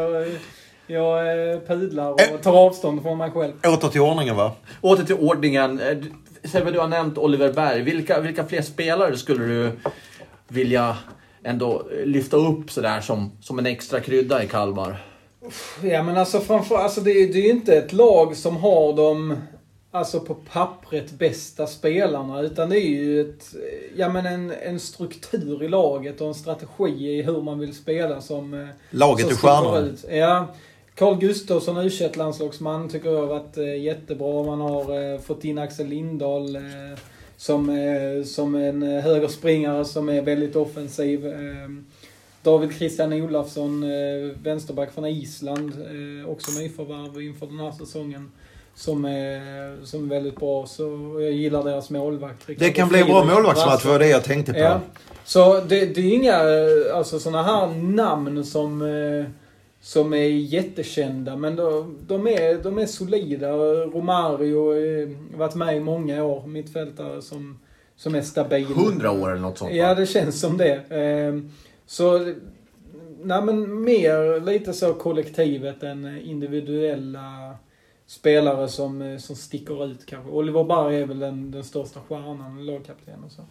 jag pudlar och tar avstånd från mig själv. Åter till ordningen, va? Åter till ordningen. Sebbe, du har nämnt Oliver Berg. Vilka fler spelare skulle du vilja ändå lyfta upp sådär som en extra krydda i Kalmar? Ja, men alltså det är ju inte ett lag som har de på pappret bästa spelarna, utan det är ju en struktur i laget och en strategi i hur man vill spela som laget är stjärnan. Ja, Carl Gustafsson, U21-landslagsman, tycker jag har varit jättebra. Man har fått in Axel Lindahl som en högerspringare som är väldigt offensiv. David Christian Olafsson, vänsterback från Island, också nyförvärv inför den här säsongen, som är väldigt bra. Så jag gillar deras målvakt. Det kan bli en bra målvaktsmatch, för det jag tänkte på. Ja. Så det är inga såna här namn som är jättekända, men de är solida. Romario har varit med i många år, mittfältare som är stabil. 100 år eller något sånt. Ja, det känns som det. Så mer lite så kollektivet än individuella spelare som sticker ut kanske. Oliver Berg är väl den största stjärnan, lagkapten och så.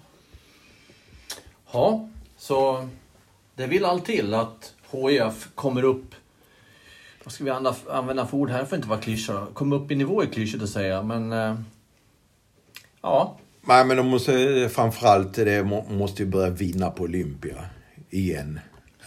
Ja, så det vill allt till att HIF kommer upp. Vad ska vi använda för ord här? För inte vara klyschor. Kommer upp i nivå i klyschor att säga, men ja. Nej, men de måste framförallt måste ju börja vinna på Olympia igen.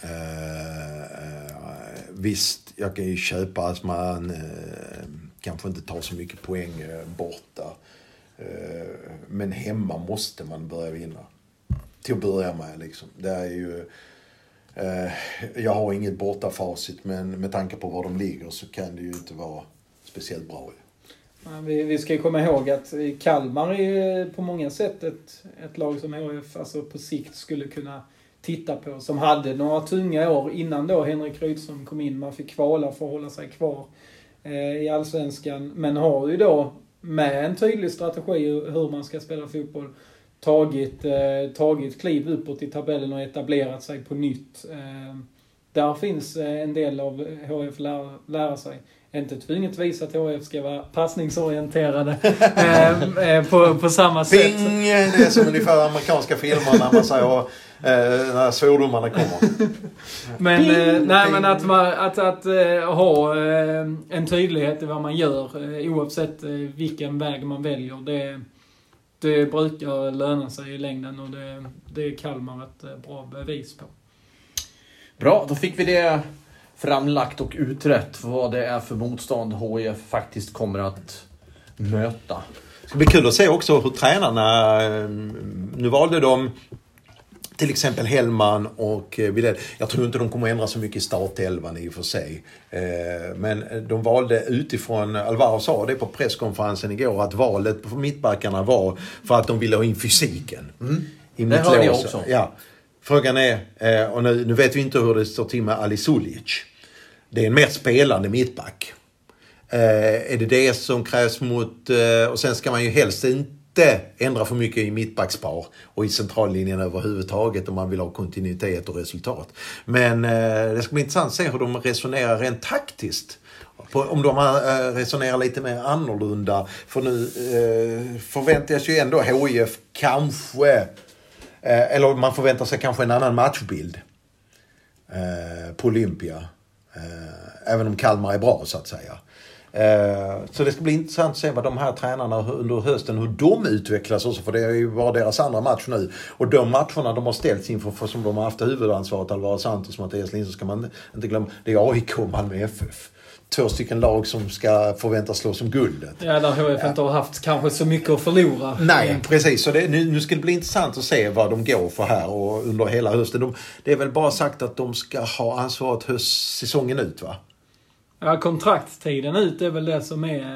Visst, jag kan ju köpa att man kanske inte tar så mycket poäng borta. Men hemma måste man börja vinna. Till att börja med liksom. Det är ju... jag har inget bortafacit, men med tanke på var de ligger så kan det ju inte vara speciellt bra. Vi ska ju komma ihåg att Kalmar är på många sätt ett lag som HIF på sikt skulle kunna titta på. Som hade några tunga år innan då Henrik Rydström kom in. Man fick kvala för att hålla sig kvar i Allsvenskan. Men har ju då med en tydlig strategi hur man ska spela fotboll tagit kliv uppåt i tabellen och etablerat sig på nytt. Där finns en del av HIF lära sig. Inte tvungetvis att HIF ska vara passningsorienterade på samma sätt. Ping! Det är som ungefär amerikanska filmer när man säger när svordomarna kommer. Men att ha en tydlighet i vad man gör oavsett vilken väg man väljer, det brukar löna sig i längden, och det är Kalmar ett bra bevis på. Bra, då fick vi det framlagt och utrett vad det är för motstånd HIF faktiskt kommer att möta. Det ska bli kul att se också hur tränarna... Nu valde de till exempel Hellman och Widell. Jag tror inte de kommer ändra så mycket i startelvan i och för sig. Men de valde utifrån, Alvaro sa det på presskonferensen igår, att valet på mittbackarna var för att de ville ha in fysiken. I det hörde jag också. Ja. Frågan är, och nu vet vi inte hur det står till med Ali Suljic. Det är en mer spelande mittback. Är det som krävs mot, och sen ska man ju helst inte ändra för mycket i mittbackspar och i centrallinjen överhuvudtaget om man vill ha kontinuitet och resultat. Men det ska bli intressant att se hur de resonerar rent taktiskt. Om de resonerar lite mer annorlunda. För nu förväntas ju ändå HIF kanske, eller man förväntar sig kanske en annan matchbild på Olympia. Även om Kalmar är bra så att säga. Så det ska bli intressant att se vad de här tränarna under hösten, hur de utvecklas också, för det är ju bara deras andra match nu. Och de matcherna de har ställts inför, för som de har haft huvudansvaret, Alvaro Santos, Mattias Lind, så ska man inte glömma, det är AIK och Malmö FF. 2 stycken lag som ska förväntas slå som guldet. Ja, där HIF inte har haft kanske så mycket att förlora. Nej, precis. Så nu ska det bli intressant att se vad de går för här och under hela hösten. Det är väl bara sagt att de ska ha ansvaret säsongen ut, va? Ja, kontraktstiden ut är väl det som är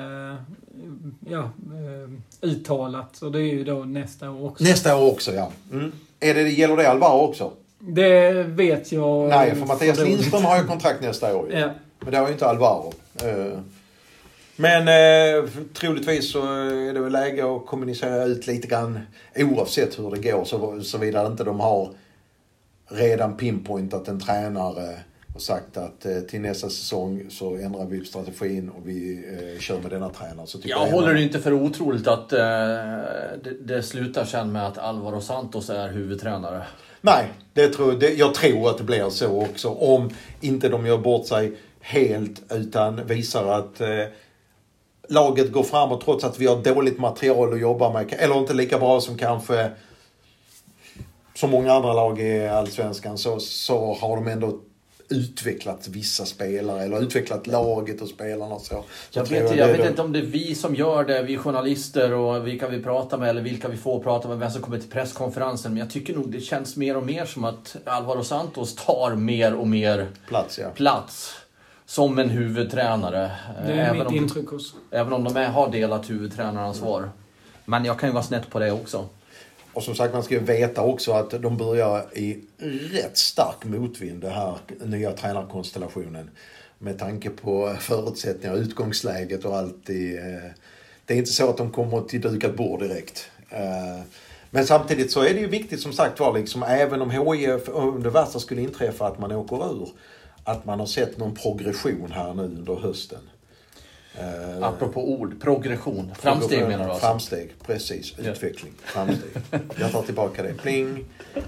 uttalat. Och det är ju då nästa år också. Nästa år också, ja. Gäller det Alvaro också? Det vet jag. Nej, för Mattias Lindström har ju kontrakt nästa år. Ja. Men det har ju inte Alvaro. Men troligtvis så är det väl läge att kommunicera ut lite grann oavsett hur det går. Så vidare inte de har redan pinpointat en tränare och sagt att till nästa säsong så ändrar vi strategin och vi kör med denna tränare. Så jag håller det inte för otroligt att det slutar sen med att Alvaro Santos är huvudtränare. Nej, jag tror att det blir så också. Om inte de gör bort sig helt utan visar att laget går framåt trots att vi har dåligt material att jobba med. Eller inte lika bra som kanske som många andra lag i Allsvenskan, så har de ändå utvecklat vissa spelare eller utvecklat laget och spelarna. Jag vet inte om det är vi som gör det, vi journalister och vilka vi pratar med eller vilka vi får prata med, vem som kommer till presskonferensen. Men jag tycker nog det känns mer och mer som att Alvaro Santos tar mer och mer plats som en huvudtränare. Det är mitt intryck också. Även om de har delat huvudtränaransvar. Men jag kan ju vara snett på det också. Och som sagt, man ska ju veta också att de börjar i rätt stark motvind, det här nya tränarkonstellationen. Med tanke på förutsättningar, utgångsläget och allt. Det är inte så att de kommer till dukat bord direkt. Men samtidigt så är det ju viktigt som sagt var, liksom, även om HIF, om det värsta skulle inträffa att man åker ur, att man har sett någon progression här nu under hösten. Apropå ord, progression. Framsteg menar du alltså? Framsteg, precis. Utveckling, framsteg. Jag tar tillbaka det. Pling.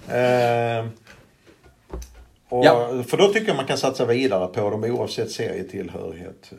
För då tycker jag man kan satsa vidare på dem oavsett serietillhörighet.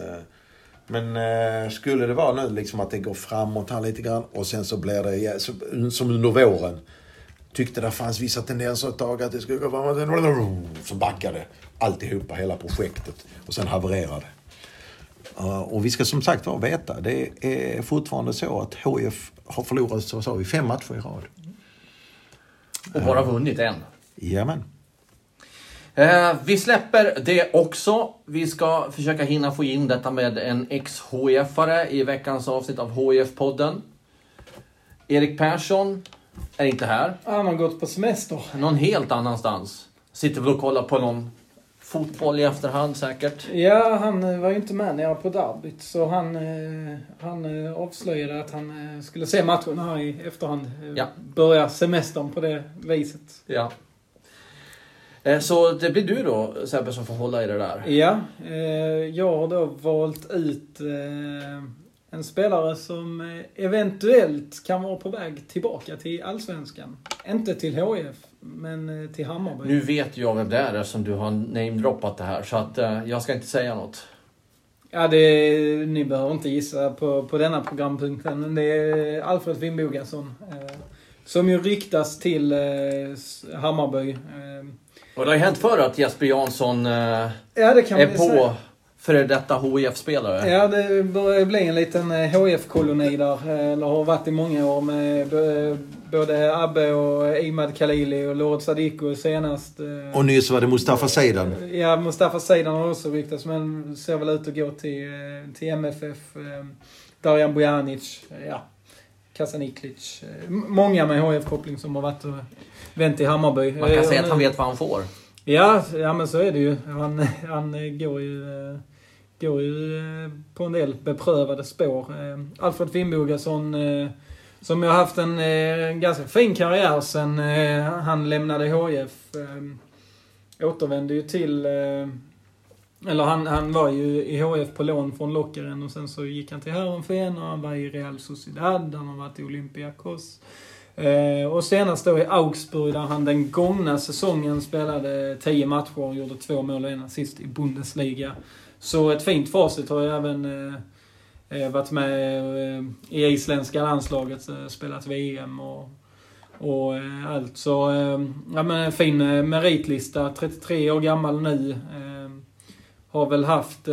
Men skulle det vara nu liksom att det går framåt här lite grann och sen så blir det som under våren. Tyckte det fanns vissa tendenser ett tag att det skulle gå framåt. Så backade alltihopa, hela projektet. Och sen havererade. Och vi ska som sagt veta, det är fortfarande så att HIF har förlorat, så sa vi, 5 matcher i rad. Och bara vunnit en. Jajamän. Vi släpper det också. Vi ska försöka hinna få in detta med en ex-HIF-are i veckans avsnitt av HIF-podden. Erik Persson är inte här. Han har gått på semester. Någon helt annanstans. Sitter väl och kollar på någon fotboll i efterhand säkert. Ja, han var ju inte med nere på derbyt. Så han avslöjade att han skulle se matchen här i efterhand. Ja. Börja semestern på det viset. Ja. Så det blir du då, Sebbe, som får hålla i det där. Ja, jag har då valt ut en spelare som eventuellt kan vara på väg tillbaka till Allsvenskan. Inte till HIF, men till Hammarby. Nu vet jag vem det är som du har namedroppat det här, så att jag ska inte säga något. Ja, ni behöver inte gissa på denna programpunkten. Det är Alfred Finnbogason som ju riktas till Hammarby. Och det har ju hänt förr att Jesper Jansson det kan är man på säga. före detta HIF-spelare. Ja, det börjar bli en liten HIF-koloni där. Eller har varit i många år med både Abbe och Imad Khalili och Lord Sadiko senast. Och nyss var det Mustafa Seidan. Ja, Mustafa Seidan har också ryktats, men ser väl ut att gå till MFF. Darjan Bojanic, Kasaniklic. Många med HIF-koppling som har varit och vänt i Hammarby. Man kan säga att han vet vad han får. Ja, men så är det ju. Han går ju på en del beprövade spår. Alfred Finnbogason, som jag har haft en ganska fin karriär sen han lämnade HIF, återvände ju till... Eller han var ju i HIF på lån från Lokeren och sen så gick han till Herrenfen och han var i Real Sociedad, han har varit i Olympiakos. Och senast då i Augsburg där han den gångna säsongen spelade 10 matcher och gjorde 2 mål och 1 assist i Bundesliga. Så ett fint facit har jag även varit med i isländska landslaget, spelat VM och allt. Så men en fin meritlista, 33 år gammal nu. Har väl haft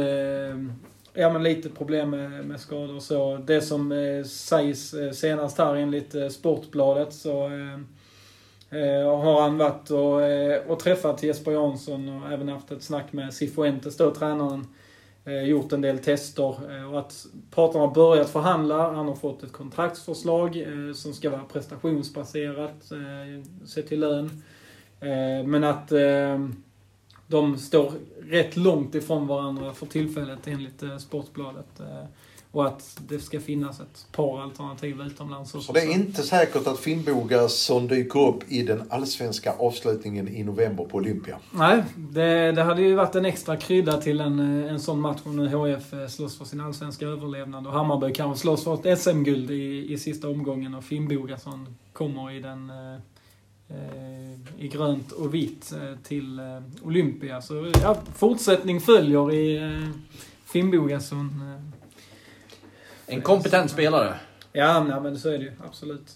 lite problem med skador och så. Det som sägs senast här enligt Sportbladet så har han varit och träffat Jesper Jansson och även haft ett snack med Cifuentes då, tränaren. Gjort en del tester och att parterna har börjat förhandla. Han har fått ett kontraktsförslag som ska vara prestationsbaserat, sett till lön. Men att de står rätt långt ifrån varandra för tillfället enligt Sportbladet. Och att det ska finnas ett par alternativ utomlands. Så det är inte säkert att Finnbogason dyker upp i den allsvenska avslutningen i november på Olympia? Nej, det hade ju varit en extra krydda till en sån match om nu HF slåss för sin allsvenska överlevnad. Och Hammarby kan slåss för ett SM-guld i sista omgången och Finnbogason kommer i den... i grönt och vitt till Olympia. Så fortsättning följer i Finnbogason. En kompetent spelare. Ja, men så är det ju. Absolut.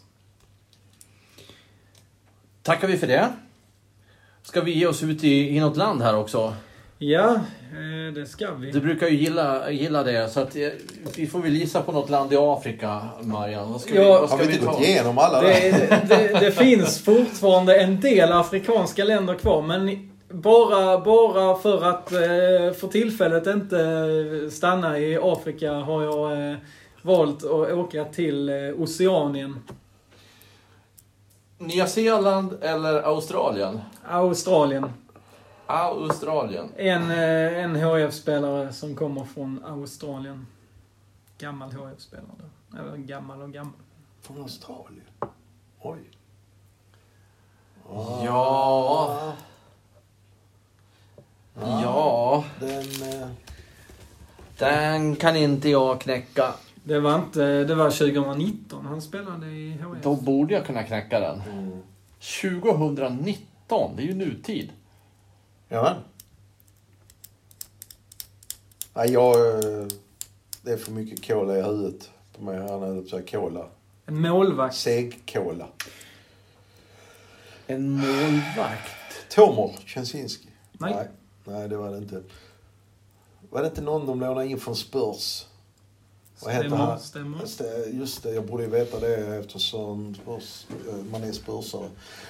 Tackar vi för det. Ska vi ge oss ut i något land här också? Ja, det ska vi. Du brukar ju gilla det. Så att vi får väl gissa på något land i Afrika, Marian. Vad ska vi inte gått igenom alla det finns fortfarande en del afrikanska länder kvar. Men bara för att för tillfället inte stanna i Afrika har jag valt att åka till Oceanien. Nya Zeeland eller Australien? Australien. En HF-spelare som kommer från Australien. Gammal HF-spelare. Eller gammal. Från Australien? Oj. Ja. Den kan inte jag knäcka. Det var 2019 han spelade i HF. Då borde jag kunna knäcka den. 2019, det är ju nutid. Ja. Nej, det är för mycket kola i huvudet på mig. Han hade så här kola. En målvakt. Segkola. En målvakt. Tomer Czensinski. Nej, det var det inte. Var det inte någon de lånade in från Spurs? Vad heter han? Stämmer. Just det, jag borde ju veta det eftersom man är spursare.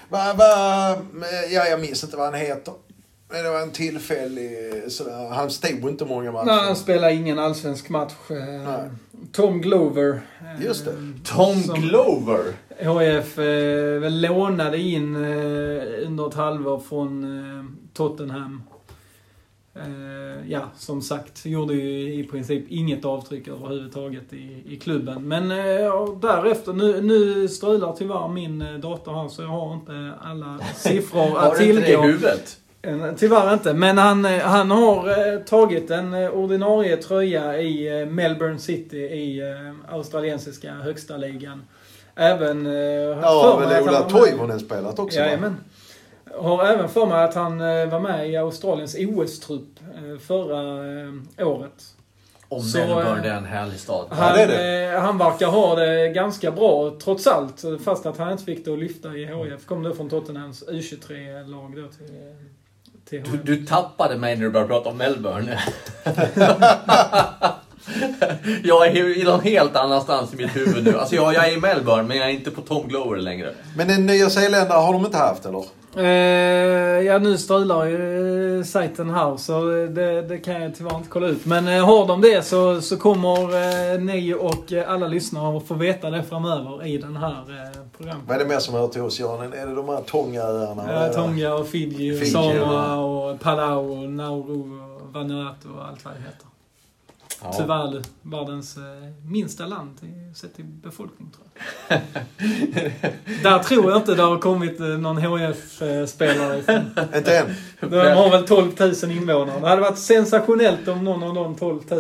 Jag minns inte vad han heter. Men det var en tillfällig sådär. Han stod inte många matcher. Nej, han spelade ingen allsvensk match. Tom Glover. Just det. Tom Glover. HF lånade in under ett halvår från Tottenham. Som sagt, gjorde ju i princip inget avtryck överhuvudtaget i klubben. Men därefter, nu strular tyvärr min dator här så jag har inte alla siffror att tillgå. Har du inte det i huvudet? Tyvärr inte, men han har tagit en ordinarie tröja i Melbourne City i australiensiska högsta ligan. Även väl Ola Toivonen spelat också. Jajamän. Har även för mig att han var med i Australiens OS-trupp förra året. Och Melbourne är en härlig stad. Han verkar ha det ganska bra trots allt. Fast att han inte fick det att lyfta i HF. Kom då från Tottenhams U23-lag då till Du tappade mig när du började prata om Melbourne. Jag är i någon helt annanstans i mitt huvud nu. Alltså jag är i Melbourne, men jag är inte på Tom Glover längre. Men en Nya Zeeländare har de inte haft, eller? Ja, nu strular ju sajten här, så det kan jag tyvärr inte kolla ut. Men har de det så kommer ni och alla lyssnare att få veta det framöver i den här programmet. Vad är det mer som hör till oss, Jan? Är det de här Tonga-öarna? Ja, Tonga och Fiji och Samoa och Palau och Nauru och Vanuatu och allt vad det heter. Ja. Tuvalu, världens minsta land sett till befolkning, tror jag. Där tror jag inte det har kommit någon HF-spelare ifrån. Inte än. De har väl 12 000 invånare. Det hade varit sensationellt om någon av de 12 000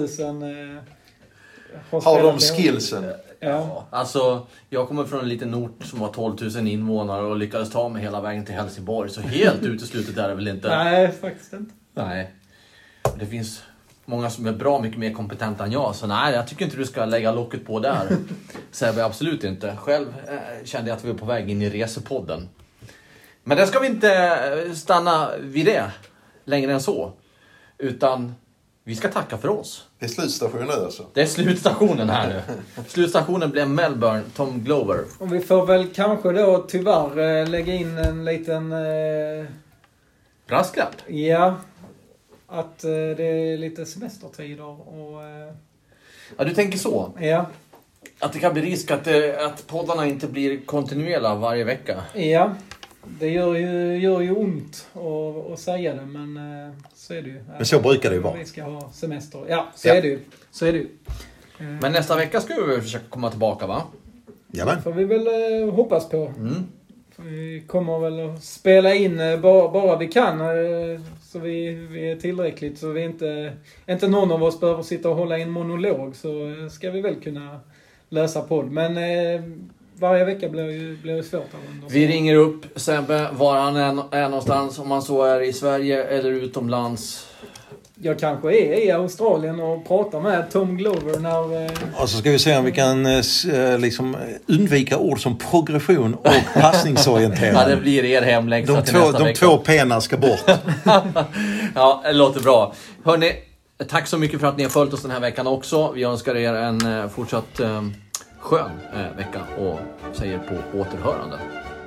har de skillsen. Ja. Alltså, jag kommer från en liten ort som har 12 000 invånare och lyckades ta mig hela vägen till Helsingborg. Så helt uteslutet är det väl inte. Nej, faktiskt inte. Nej. Det finns många som är bra mycket mer kompetenta än jag. Så nej, jag tycker inte du ska lägga locket på där. Säger vi absolut inte. Själv kände jag att vi var på väg in i resepodden. Men det ska vi inte stanna vid det längre än så. Utan vi ska tacka för oss. Det är slutstationen nu alltså. Det är slutstationen här nu. Slutstationen blev Melbourne, Tom Glover. Och vi får väl kanske då tyvärr lägga in en liten... Brasklapp. Ja. Att det är lite semestertider och... Ja, du tänker så? Ja. Att det kan bli risk att poddarna inte blir kontinuerliga varje vecka. Ja, det gör ju ont att säga det, men så är det ju. Men så brukar det ju vara. Vi ska ha semester. Ja, så är det ju. Så är det ju. Men nästa vecka ska vi försöka komma tillbaka, va? Jajamän. Får vi väl hoppas på. Vi kommer väl att spela in bara vi kan, så vi är tillräckligt, så vi inte någon av oss behöver sitta och hålla en monolog, så ska vi väl kunna lösa podd. Men varje vecka blir det svårt. Vi ringer upp Sebbe var han är någonstans, om man så är i Sverige eller utomlands. Jag kanske är i Australien och pratar med Tom Glover när... Och så ska vi se om vi kan liksom undvika ord som progression och passningsorientering. Ja, det blir er hemlängsta till nästa vecka. De två pena ska bort. Ja, det låter bra. Hörrni, tack så mycket för att ni har följt oss den här veckan också. Vi önskar er en fortsatt skön vecka och säger på återhörande.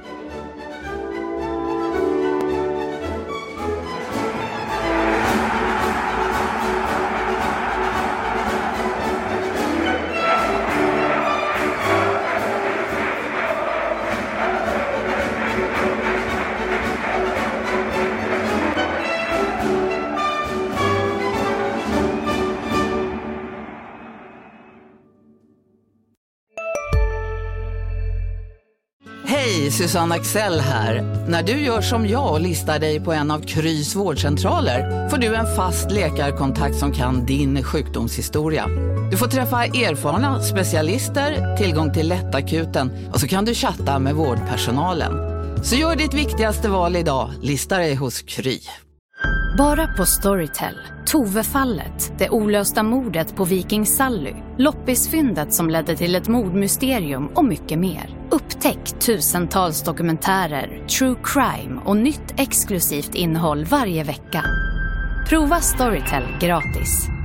Hej, Susanne Axel här. När du gör som jag och listar dig på en av Krys vårdcentraler får du en fast läkarkontakt som kan din sjukdomshistoria. Du får träffa erfarna specialister, tillgång till lättakuten och så kan du chatta med vårdpersonalen. Så gör ditt viktigaste val idag, lista dig hos Kry. Bara på Storytel. Tove-fallet, det olösta mordet på Viking Sally, loppisfyndet som ledde till ett mordmysterium och mycket mer. Upptäck tusentals dokumentärer, true crime och nytt exklusivt innehåll varje vecka. Prova Storytel gratis.